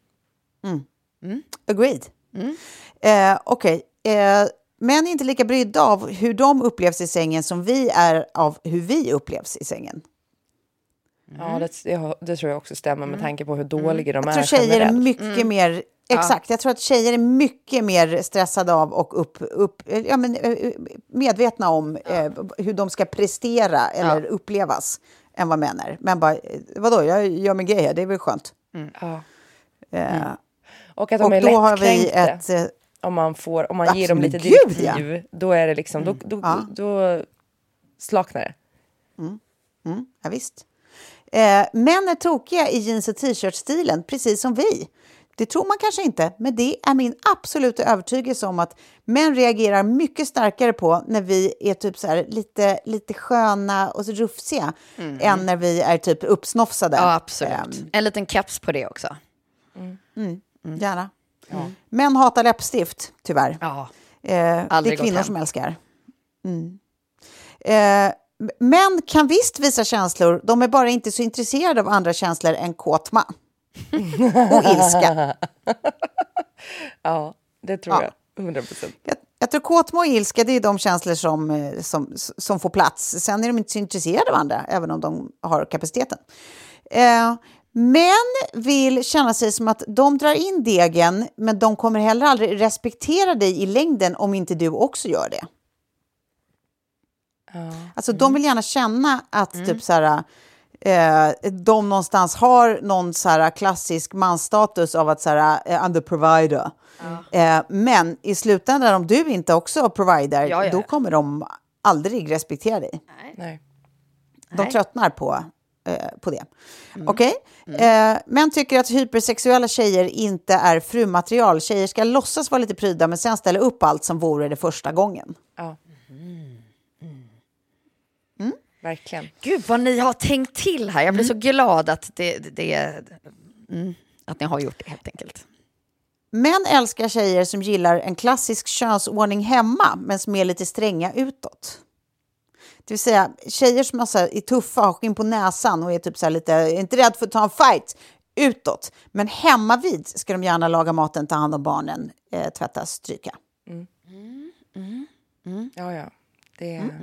Agreed. Okej. Män är inte lika brydda av hur de upplevs i sängen som vi är av hur vi upplevs i sängen. Ja, det tror jag också stämmer med tanke på hur dåliga de är. Jag tror tjejer är mycket mer... Exakt, jag tror att tjejer är mycket mer stressade av och medvetna om hur de ska prestera eller upplevas än vad män är. Men bara, vadå, jag gör min grej här, det är väl skönt. Och att de är då har lättkränkta. vi om man ger dem lite direktiv, då är det liksom, då slaknar det. Ja, visst. Män är tokiga i jeans- och t-shirt-stilen, precis som vi. Det tror man kanske inte, men det är min absoluta övertygelse om att män reagerar mycket starkare på när vi är typ så här lite sköna och så rufsiga än när vi är typ uppsnofsade. Ja, absolut. En liten caps på det också. Gärna. Män hatar läppstift, tyvärr. Ja. Det är kvinnor som älskar. Män kan visst visa känslor, de är bara inte så intresserade av andra känslor än kåtma. Och ilska. Ja, det tror jag. 100%. Jag tror kåtma och ilska, det är de känslor som får plats. Sen är de inte så intresserade av andra, även om de har kapaciteten. Män vill känna sig som att de drar in degen, men de kommer heller aldrig respektera dig i längden om inte du också gör det. Alltså de vill gärna känna att typ så här... de någonstans har någon så här klassisk mansstatus av att så här, I'm the provider. Men i slutändan om du inte också provider, då kommer de aldrig respektera dig. Nej. De tröttnar på det. Okej? Män tycker att hypersexuella tjejer inte är frumaterial. Tjejer ska låtsas vara lite pryda men sen ställa upp allt som vore det första gången. Ja. Verkligen. Gud vad ni har tänkt till här. Jag blir så glad att att ni har gjort det helt enkelt. Män älskar tjejer som gillar en klassisk könsordning hemma men som är lite stränga utåt. Det vill säga tjejer som är tuffa, har skinn på näsan och är typ så här lite, inte rädd för att ta en fight utåt. Men hemma vid ska de gärna laga maten, ta hand om barnen, tvätta, stryka. Ja. Det är...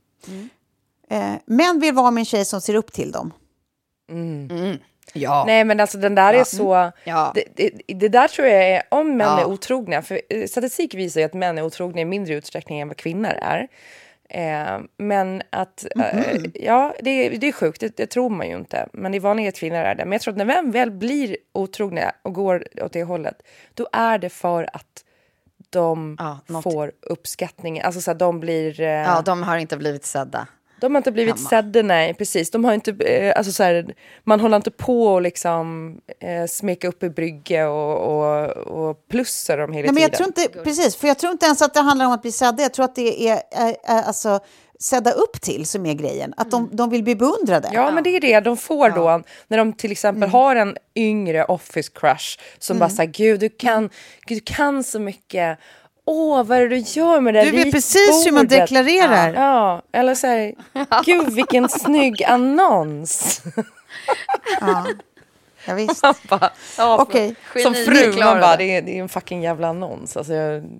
Män vill vara med en tjej som ser upp till dem. Ja. Nej, men alltså den där är så... Ja. Det där tror jag är, om män är otrogna, för statistik visar ju att män är otrogna i mindre utsträckning än vad kvinnor är. Men att... ja, det är sjukt, det tror man ju inte. Men det är vanligt att kvinnor är det. Men jag tror att när män väl blir otrogna och går åt det hållet, då är det för att de får uppskattning. Alltså så att de blir... de har inte blivit sedda. De har inte blivit sedda, nej, precis. De har inte, alltså så här, man håller inte på och liksom smeka upp i brygge och plussar dem hela tiden. Men jag tror inte, precis, för jag tror inte ens att det handlar om att bli sedda. Jag tror att det är alltså sedda upp till som är grejen. Att de vill bli beundrade. Ja, men det är det de får då. När de till exempel har en yngre office crush som bara säger, gud, du kan så mycket. Vad är det du gör med det ritbordet? Du vet precis hur man deklarerar. Ja, eller så här, gud vilken snygg annons. Ja, visst. Okej. Som fru, man bara, det är en fucking jävla annons. Alltså,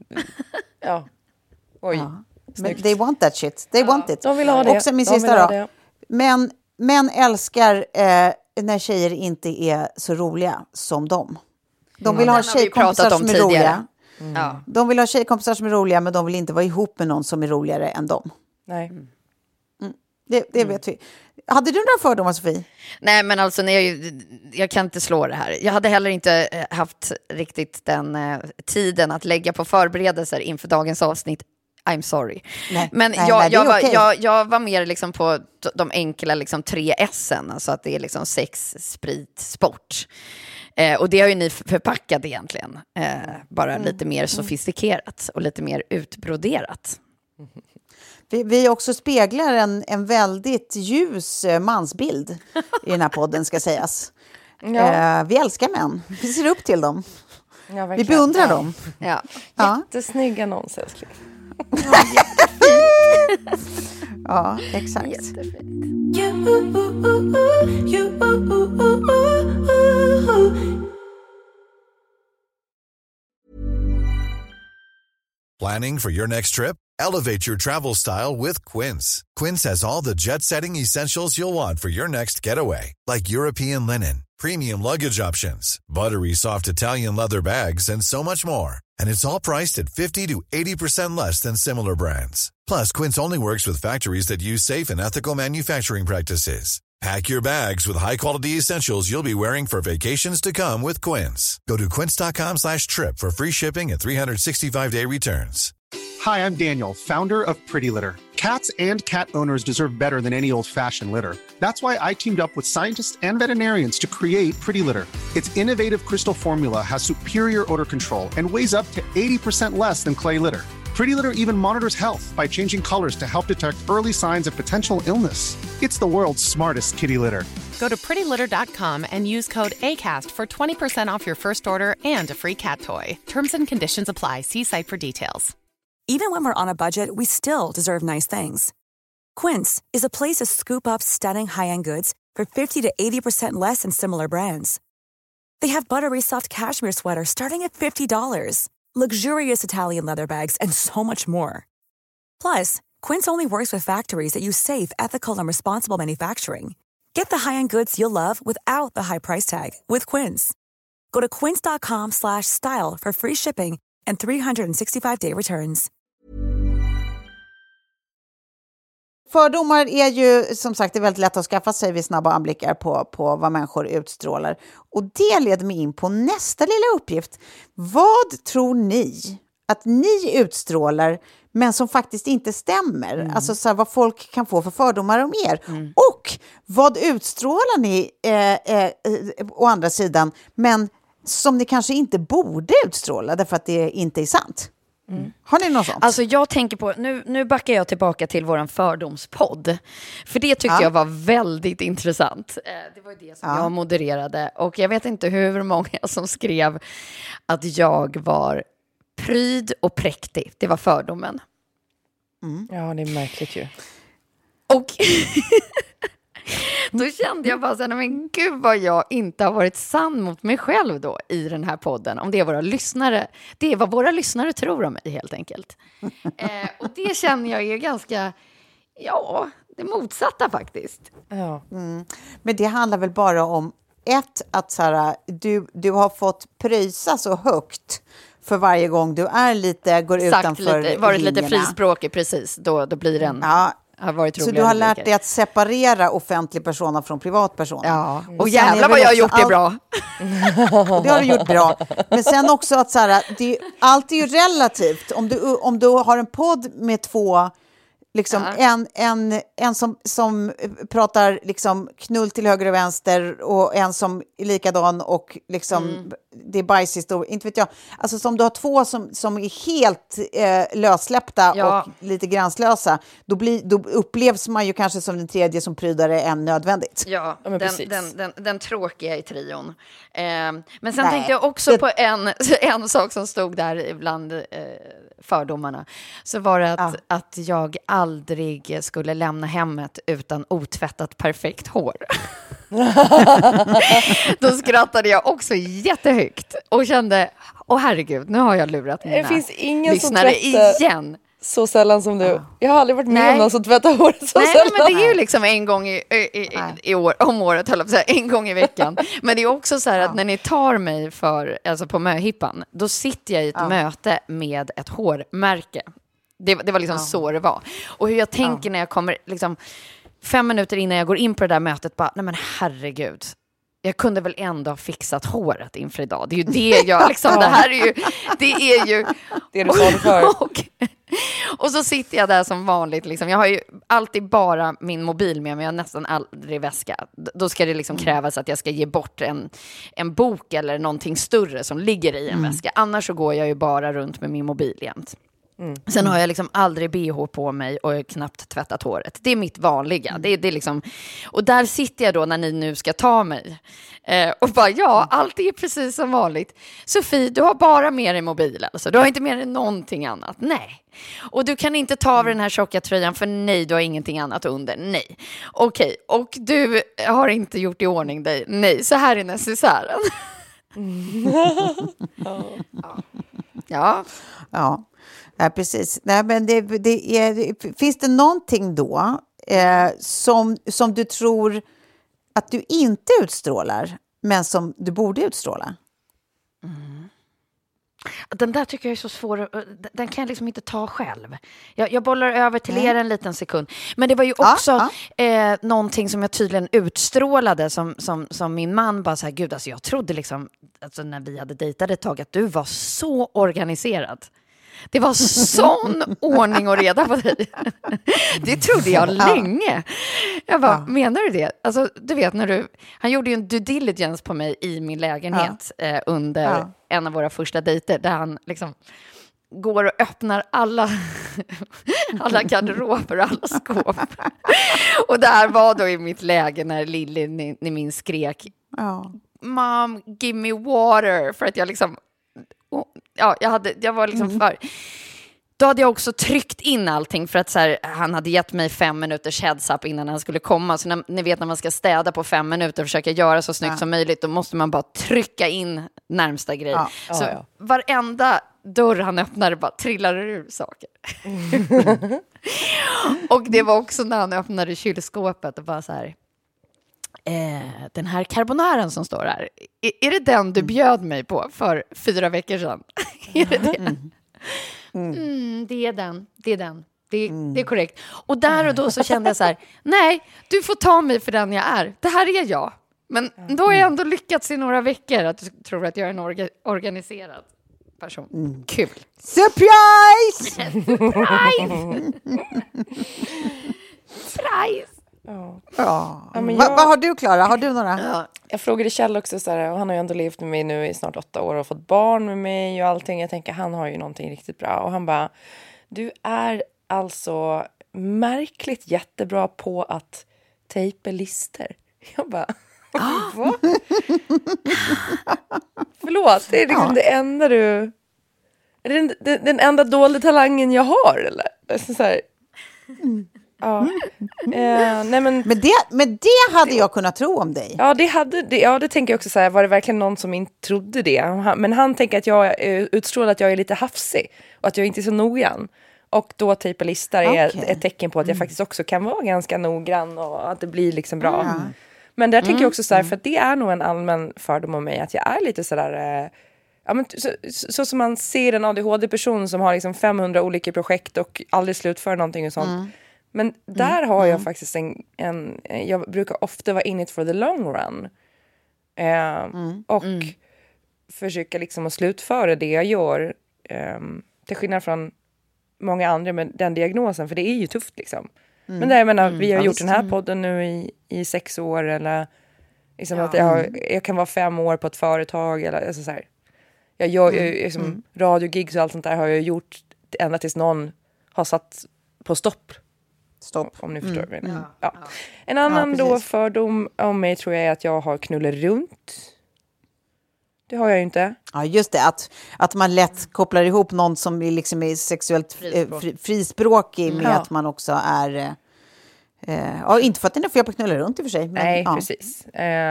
oj. Men they want that shit. They want it. De vill ha det. Också min sista då. Män älskar när tjejer inte är så roliga som dem. De vill ha tjejkompisar som är roliga. Ja. De vill ha tjejkompisar som är roliga, men de vill inte vara ihop med någon som är roligare än dem. Nej. Det vet vi. Hade du några fördomar, Sofie? Nej, men alltså jag kan inte slå det här. Jag hade heller inte haft riktigt den tiden att lägga på förberedelser inför dagens avsnitt. I'm sorry. Men jag var mer liksom på de enkla liksom 3 S:en. Alltså att det är liksom sex, sprit, sport. Och det har ju ni förpackat egentligen. Bara lite mer sofistikerat och lite mer utbroderat. Vi också speglar en väldigt ljus mansbild i den här podden, ska sägas. Ja. Vi älskar män. Vi ser upp till dem. Ja, vi beundrar dem. Ja. Jättesnygg annons, älskling. Ja, exakt. Jättefint. Planning for your next trip? Elevate your travel style with Quince. Quince has all the jet-setting essentials you'll want for your next getaway, like European linen, premium luggage options, buttery soft Italian leather bags, and so much more. And it's all priced at 50 to 80% less than similar brands. Plus, Quince only works with factories that use safe and ethical manufacturing practices. Pack your bags with high-quality essentials you'll be wearing for vacations to come with Quince. Go to quince.com/trip for free shipping and 365-day returns. Hi, I'm Daniel, founder of Pretty Litter. Cats and cat owners deserve better than any old-fashioned litter. That's why I teamed up with scientists and veterinarians to create Pretty Litter. Its innovative crystal formula has superior odor control and weighs up to 80% less than clay litter. Pretty Litter even monitors health by changing colors to help detect early signs of potential illness. It's the world's smartest kitty litter. Go to prettylitter.com and use code ACAST for 20% off your first order and a free cat toy. Terms and conditions apply. See site for details. Even when we're on a budget, we still deserve nice things. Quince is a place to scoop up stunning high-end goods for 50 to 80% less than similar brands. They have buttery soft cashmere sweaters starting at $50, luxurious Italian leather bags, and so much more. Plus, Quince only works with factories that use safe, ethical, and responsible manufacturing. Get the high-end goods you'll love without the high price tag with Quince. Go to quince.com/style for free shipping and 365-day returns. Fördomar är ju, som sagt, det är väldigt lätt att skaffa sig vid snabba anblickar på vad människor utstrålar. Och det leder mig in på nästa lilla uppgift. Vad tror ni att ni utstrålar, men som faktiskt inte stämmer? Alltså så här, vad folk kan få för fördomar om er. Och vad utstrålar ni å andra sidan, men som ni kanske inte borde utstråla därför att det inte är sant? Har ni något sånt? Alltså jag tänker på, nu backar jag tillbaka till våran fördomspodd. För det tyckte jag var väldigt intressant. Det var ju det som jag modererade. Och jag vet inte hur många som skrev att jag var pryd och präktig. Det var fördomen. Ja, det är märkligt ju. Och då kände jag bara så här, men gud vad jag inte har varit sann mot mig själv då i den här podden. Om det är våra lyssnare. Det är vad våra lyssnare tror om mig helt enkelt. Och det känner jag är ganska, det motsatta faktiskt. Ja. Men det handlar väl bara om att så här, du har fått pröjsa så högt för varje gång du är går utanför lite, varit linjerna. lite frispråkig precis. Då blir den... Har varit så du har lärt dig att separera offentlig persona från privat persona. Ja, och jävlar vad jag har gjort det bra. Det har du gjort bra. Men sen också att så här, allt är ju relativt. Om du har en podd med två, liksom, en som pratar liksom knull till höger och vänster och en som är likadan och liksom det är bajshistoria, inte vet jag. Alltså som du har två som är helt lössläppta och lite gränslösa, då upplevs man ju kanske som den tredje som prydare än nödvändigt. Ja, den tråkiga i trion. Men sen tänkte jag också på en sak som stod där ibland fördomarna. Så var det att jag aldrig skulle lämna hemmet utan otvättat perfekt hår. Då skrattade jag också jättehögt och kände, herregud, nu har jag lurat mina det finns ingen lyssnare som tvättar igen. så sällan som du. Jag har aldrig varit med om någon som tvättar håret så sällan. Nej, men det är ju liksom en gång i år, om året, höll jag på att säga, en gång i veckan. Men det är också så här att när ni tar mig alltså på möhippan, då sitter jag i ett möte med ett hårmärke. Det var liksom så det var. Och hur jag tänker när jag kommer liksom 5 minuter innan jag går in på det där mötet, bara, nej men herregud, jag kunde väl ändå ha fixat håret inför idag. Det är ju det jag liksom, det här är ju det du sa det för. Och så sitter jag där som vanligt liksom. Jag har ju alltid bara min mobil med mig, jag har nästan aldrig väska. Då ska det liksom krävas att jag ska ge bort en bok eller någonting större som ligger i en väska. Annars så går jag ju bara runt med min mobil jämt. Sen har jag liksom aldrig BH på mig och knappt tvättat håret. Det är mitt vanliga. Det är liksom, och där sitter jag då när ni nu ska ta mig. Och bara, allt är precis som vanligt. Sofie, du har bara med dig mobilen. Alltså. Du har inte med dig någonting annat. Nej. Och du kan inte ta av den här tjocka tröjan, för nej, du har ingenting annat under. Nej. Okej, och du har inte gjort i ordning dig. Nej, så här är necessären. Ja. Ja, precis. Nej, men finns det någonting då som du tror att du inte utstrålar, men som du borde utstråla? Den där tycker jag är så svår. Den kan jag liksom inte ta själv. Jag bollar över till er en liten sekund. Men det var ju också någonting som jag tydligen utstrålade som min man bara så här, gud, alltså jag trodde liksom, alltså när vi hade dejtat ett tag, att du var så organiserad. Det var sån ordning och reda på dig. Det trodde jag länge. Jag bara, menar du det? Alltså, du vet, han gjorde ju en due diligence på mig i min lägenhet under en av våra första dejter, där han liksom går och öppnar alla garderober och alla skåp. Och där var då i mitt läge när Lilly, ni minns, skrek Mom, give me water, för att jag liksom jag var liksom för. Då hade jag också tryckt in allting, för att så här, han hade gett mig 5 minuters heads up innan han skulle komma. Så ni vet, när man ska städa på 5 minuter och försöka göra så snyggt som möjligt, då måste man bara trycka in närmsta grej. Så varenda dörr han öppnade bara trillade ur saker. Och det var också när han öppnade kylskåpet och bara så här, den här carbonaren som står här, är det den du bjöd mig på för 4 veckor sedan? Är det det? Det är den. Det är korrekt. Och där och då så kände jag så här, nej, du får ta mig för den jag är. Det här är jag. Men då har jag ändå lyckats i några veckor att du tror att jag är en organiserad person. Kul. Surprise! Surprise! Vad har du, Klara? Har du några? Jag frågade Kjell också så här, och han har ju ändå levt med mig nu i snart 8 år och fått barn med mig och allting. Jag tänker, han har ju någonting riktigt bra. Och han bara, du är alltså märkligt jättebra på att tejpa lister. Jag bara, vad? Förlåt, det är liksom det enda du... Är det den enda dåliga talangen jag har, eller? Så här... Nej, men det hade jag kunnat tro om dig. Det tänker jag också så här, var det verkligen någon som inte trodde det? Men han tänker att jag utstrålar att jag är lite hafsig och att jag inte är så noggrann. Och då tejpa listor är ett tecken på att jag faktiskt också kan vara ganska noggrann och att det blir liksom bra. Men där tänker jag också så här, för att det är nog en allmän fördom om mig att jag är lite sådär... så som man ser en ADHD-person som har liksom 500 olika projekt och aldrig slutför någonting och sånt. Men där har jag faktiskt jag brukar ofta vara in it for the long run. Och försöka liksom att slutföra det jag gör. Till skillnad från många andra med den diagnosen. För det är ju tufft liksom. Men där, jag menar, vi har gjort den här podden nu i 6 år. Eller liksom att jag kan vara 5 år på ett företag. Eller, alltså så här. Jag gör liksom, radiogigs och allt sånt där har jag gjort ända tills någon har satt på stopp. Om ni förstår mig. En annan då fördom om mig tror jag är att jag har knullat runt. Det har jag ju inte. Ja, just det. Att man lätt kopplar ihop någon som liksom är sexuellt frispråkig med att man också är... inte för att den är fel på att knulla runt i och för sig. Men, nej, precis.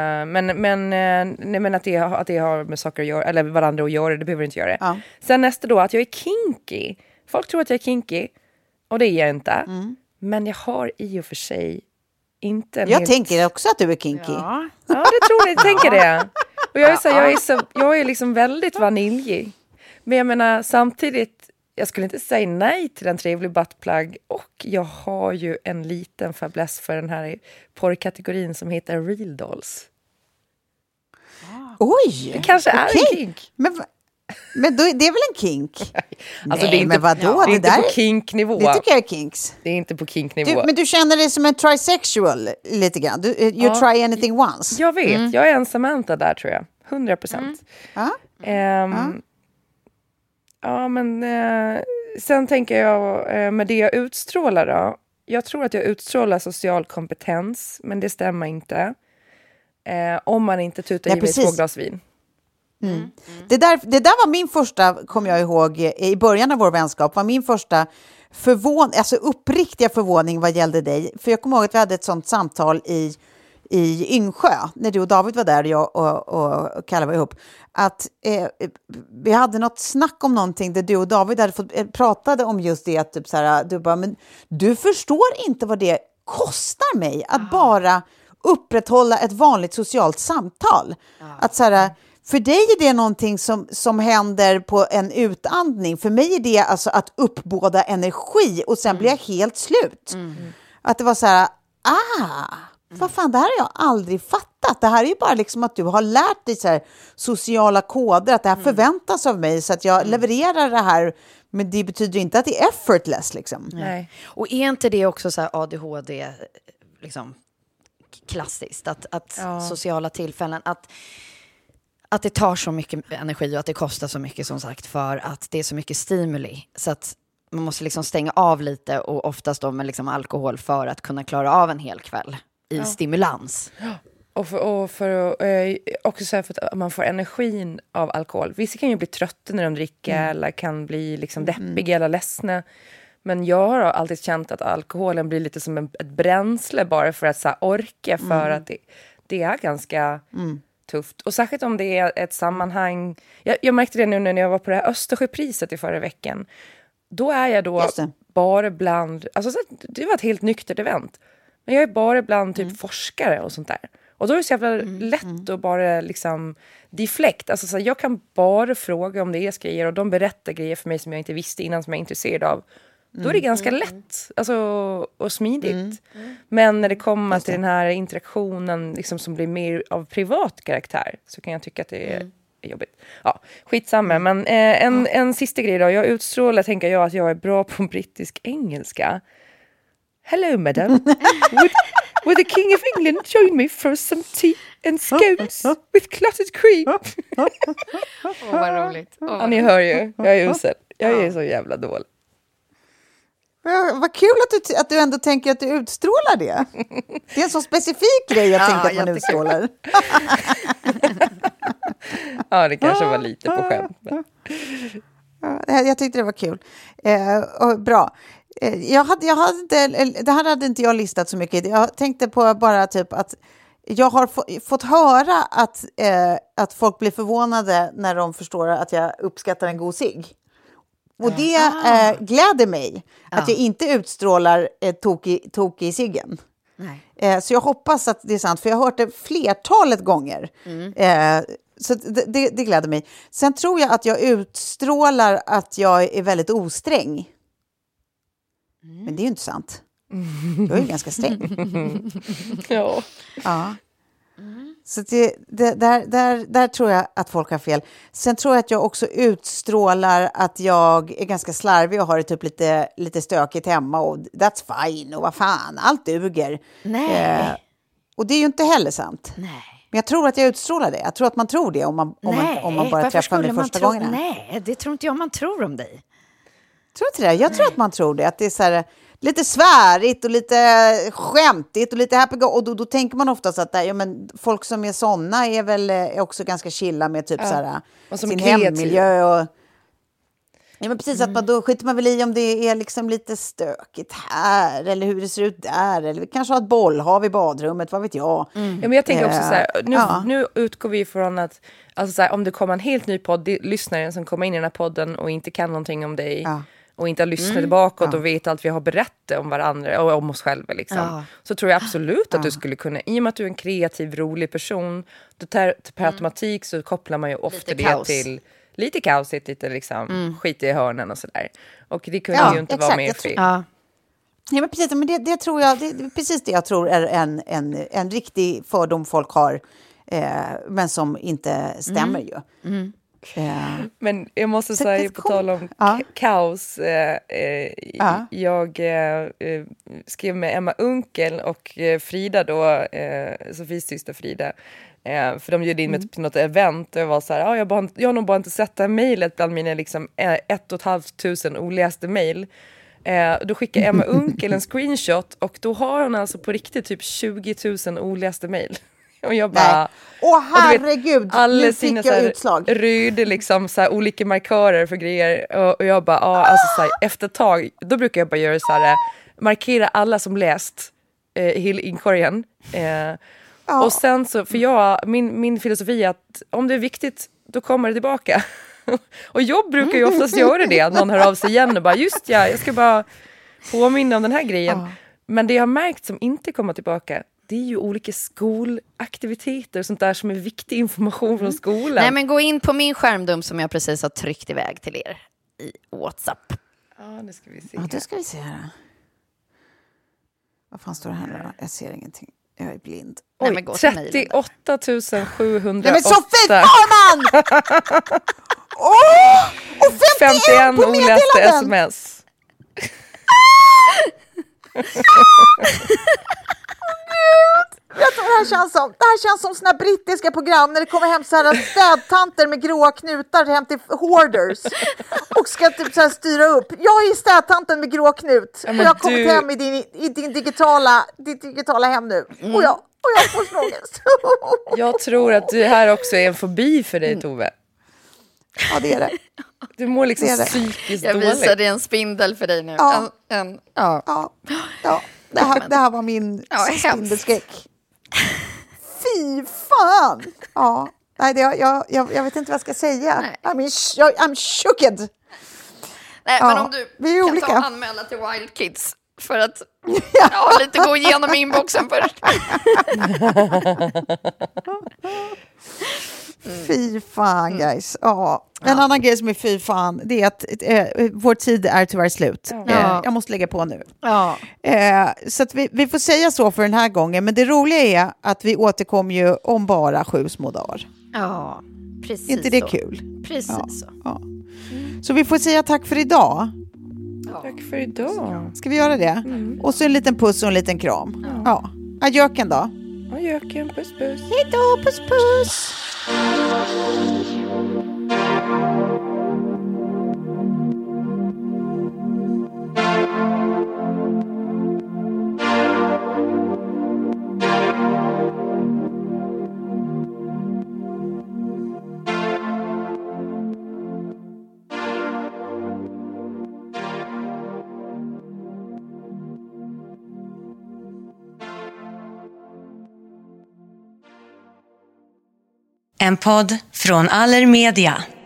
Men att det har med saker att göra, eller varandra att göra, det behöver inte göra det. Sen nästa då, att jag är kinky. Folk tror att jag är kinky. Och det är jag inte. Men jag har i och för sig inte Jag tänker också att du är kinky. Ja, det tror jag. Tänker det. Och jag är liksom väldigt vaniljig. Men jag menar samtidigt, jag skulle inte säga nej till en trevlig buttplug. Och jag har ju en liten fäbless för den här porrkategorin som heter Real Dolls. Oj! Det kanske är en kink. Men då, det är väl en kink? Alltså, Nej, det är inte, men vadå? det är inte på kinknivå. Det tycker jag är kinks. Det är inte på kinknivå. Men du känner dig som en trisexual lite grann. You try anything once. Jag vet, jag är en Samantha där tror jag. 100%. Ja, men sen tänker jag med det jag utstrålar då. Jag tror att jag utstrålar social kompetens, men det stämmer inte. Om man inte tutar i mig 2 glas vin. Det där var min första, kommer jag ihåg, i början av vår vänskap, var min första uppriktiga förvåning vad gällde dig. För jag kommer ihåg att vi hade ett sånt samtal i Yngsjö, när du och David var där och jag och Kalle var ihop, att vi hade något snack om någonting där du och David hade pratade om just det, att typ så här, du bara, men du förstår inte vad det kostar mig att bara upprätthålla ett vanligt socialt samtal. Att så här, för dig är det någonting som händer på en utandning. För mig är det alltså att uppbåda energi och sen blir jag helt slut. Att det var så här, vad fan, det här har jag aldrig fattat. Det här är ju bara liksom att du har lärt dig så här sociala koder, att det här förväntas av mig så att jag levererar det här. Men det betyder inte att det är effortless liksom. Nej. Och är inte det också så här ADHD liksom klassiskt, att sociala tillfällen, att det tar så mycket energi och att det kostar så mycket, som sagt, för att det är så mycket stimuli, så att man måste liksom stänga av lite, och oftast då med liksom alkohol, för att kunna klara av en hel kväll i stimulans. Och för också så här, för att man får energin av alkohol. Vissa kan ju bli trötta när de dricker eller kan bli liksom deppiga eller ledsna. Men jag har alltid känt att alkoholen blir lite som ett bränsle bara för att så här, orka, för att det är ganska tufft. Och särskilt om det är ett sammanhang. Jag märkte det nu när jag var på det här Östersjöpriset i förra veckan. Då är jag då bara bland, alltså så, det var ett helt nyktert event. Men jag är bara bland typ forskare och sånt där. Och då är det så jävla lätt att bara liksom deflect. Alltså så jag kan bara fråga om det är grejer, och de berättar grejer för mig som jag inte visste innan, som jag är intresserad av. Då är det ganska lätt, alltså, och smidigt. Men när det kommer till den här interaktionen liksom, som blir mer av privat karaktär, så kan jag tycka att det är jobbigt. Ja, skitsamma. Men en sista grej då. Jag utstrålar, tänker jag, att jag är bra på brittisk engelska. Hello, madam. Would the King of England join me for some tea and scones with clotted cream? Vad roligt. Ja, ni hör ju. Jag är usel. Jag är så jävla dålig. Vad kul att du ändå tänker att du utstrålar det. Det är en så specifik grej jag tänker att man utstrålar. Ja, det kanske var lite på skämt. Jag tyckte det var kul. Bra. Det här hade inte jag listat så mycket. Jag tänkte på bara typ att jag har fått höra att folk blir förvånade när de förstår att jag uppskattar en god cigg. Och det gläder mig att jag inte utstrålar tok i ciggen. Så jag hoppas att det är sant, för jag har hört det flertalet gånger. Så det gläder mig. Sen tror jag att jag utstrålar att jag är väldigt osträng. Men det är ju inte sant. Jag är ju ganska sträng. Ja. Så där tror jag att folk har fel. Sen tror jag att jag också utstrålar att jag är ganska slarvig och har det typ lite stökigt hemma. Och that's fine, och vad fan, allt duger. Nej. Och det är ju inte heller sant. Nej. Men jag tror att jag utstrålar det. Jag tror att man tror det om man bara träffar mig första gången. Nej, det tror inte jag man tror om dig. Tror inte det? Jag tror att man tror det. Att det är så här, lite svärigt och lite skämtigt och lite happy. Och då tänker man oftast att men folk som är såna är väl också ganska chilla med typ så här, sin hemmiljö. Ja, men precis, att då skiter man väl i om det är liksom lite stökigt här eller hur det ser ut där, eller vi kanske har ett bollhav i badrummet, vad vet jag. Ja, men jag tänker också så här, nu utgår vi från att alltså så här, om det kommer en helt ny lyssnare som kommer in i den här podden och inte kan någonting om dig och inte har lyssnat bakåt och vet allt vi har berättat om varandra och om oss själva liksom. Så tror jag absolut att du skulle kunna, i och med att du är en kreativ, rolig person, då per automatik så kopplar man ju ofta det till lite kaosigt, lite liksom skit i hörnen och sådär. Och det kunde ju inte vara mer fel. Ja, men precis, men det tror jag, det är precis det jag tror är en riktig fördom folk har, men som inte stämmer ju. Men jag måste säga, på tal om kaos, jag skrev med Emma Unkel och Frida då, Sofies syster Frida, för de bjöd in mig till något event och jag var så här, jag har nog bara inte sett det här mejlet bland mina liksom 1 500 oläste mejl. Då skickar Emma Unkel en screenshot och då har hon alltså på riktigt typ 20 000 oläste mejl. Och jag bara... Åh herregud, nu fick jag utslag. Rydde liksom så här olika markörer för grejer. Och jag bara, alltså så här, efter ett tag, då brukar jag bara göra så här, markera alla som läst i inkorgen. Och sen så, för min filosofi är att om det är viktigt, då kommer det tillbaka. Och jag brukar ju oftast göra det, att någon hör av sig igen och bara, just jag ska bara påminna om den här grejen. Men det jag har märkt som inte kommer tillbaka, det är ju olika skolaktiviteter och sånt där som är viktig information från skolan. Nej, men gå in på min skärmdump som jag precis har tryckt iväg till er i WhatsApp. Ja, det ska vi se. Ja, det ska vi se här. Vad fan står det här nu då? Jag ser ingenting. Jag är blind. Oj, nej, 38 708. Nej, men Sofie Farman! Och 51 på oläste sms. Vet du vad det här känns som? Det här känns som såna brittiska program när det kommer hem så här städtanter med gråa knutar hem till hoarders och ska typ så här styra upp. Jag är städtanten med grå knut och jag har kommit hem i ditt digitala hem nu. Och jag får snågest. Jag tror att det här också är en fobi för dig, Tove. Ja, det är det. Du mår liksom psykiskt dåligt. Jag visade en spindel för dig nu. Ja. Det här var min spindelskräck. Fy fan! Ja, nej, jag vet inte vad jag ska säga. I'm shooked. Nej, men om du kan anmäla till Wild Kids för att lite gå igenom inboxen först. Fy fan, guys. En annan grej som är fy fan, det är att vår tid är tyvärr slut. Jag måste lägga på nu. Så att vi får säga så för den här gången. Men det roliga är att vi återkommer ju om bara 7 små dagar. Ja, precis. Är inte det kul? Precis så. Så vi får säga tack för idag. Tack för idag. Ska vi göra det? Och så en liten puss och en liten kram. Adjöken då. Adjöken, puss puss. Hej då, puss puss. En podd från Allermedia.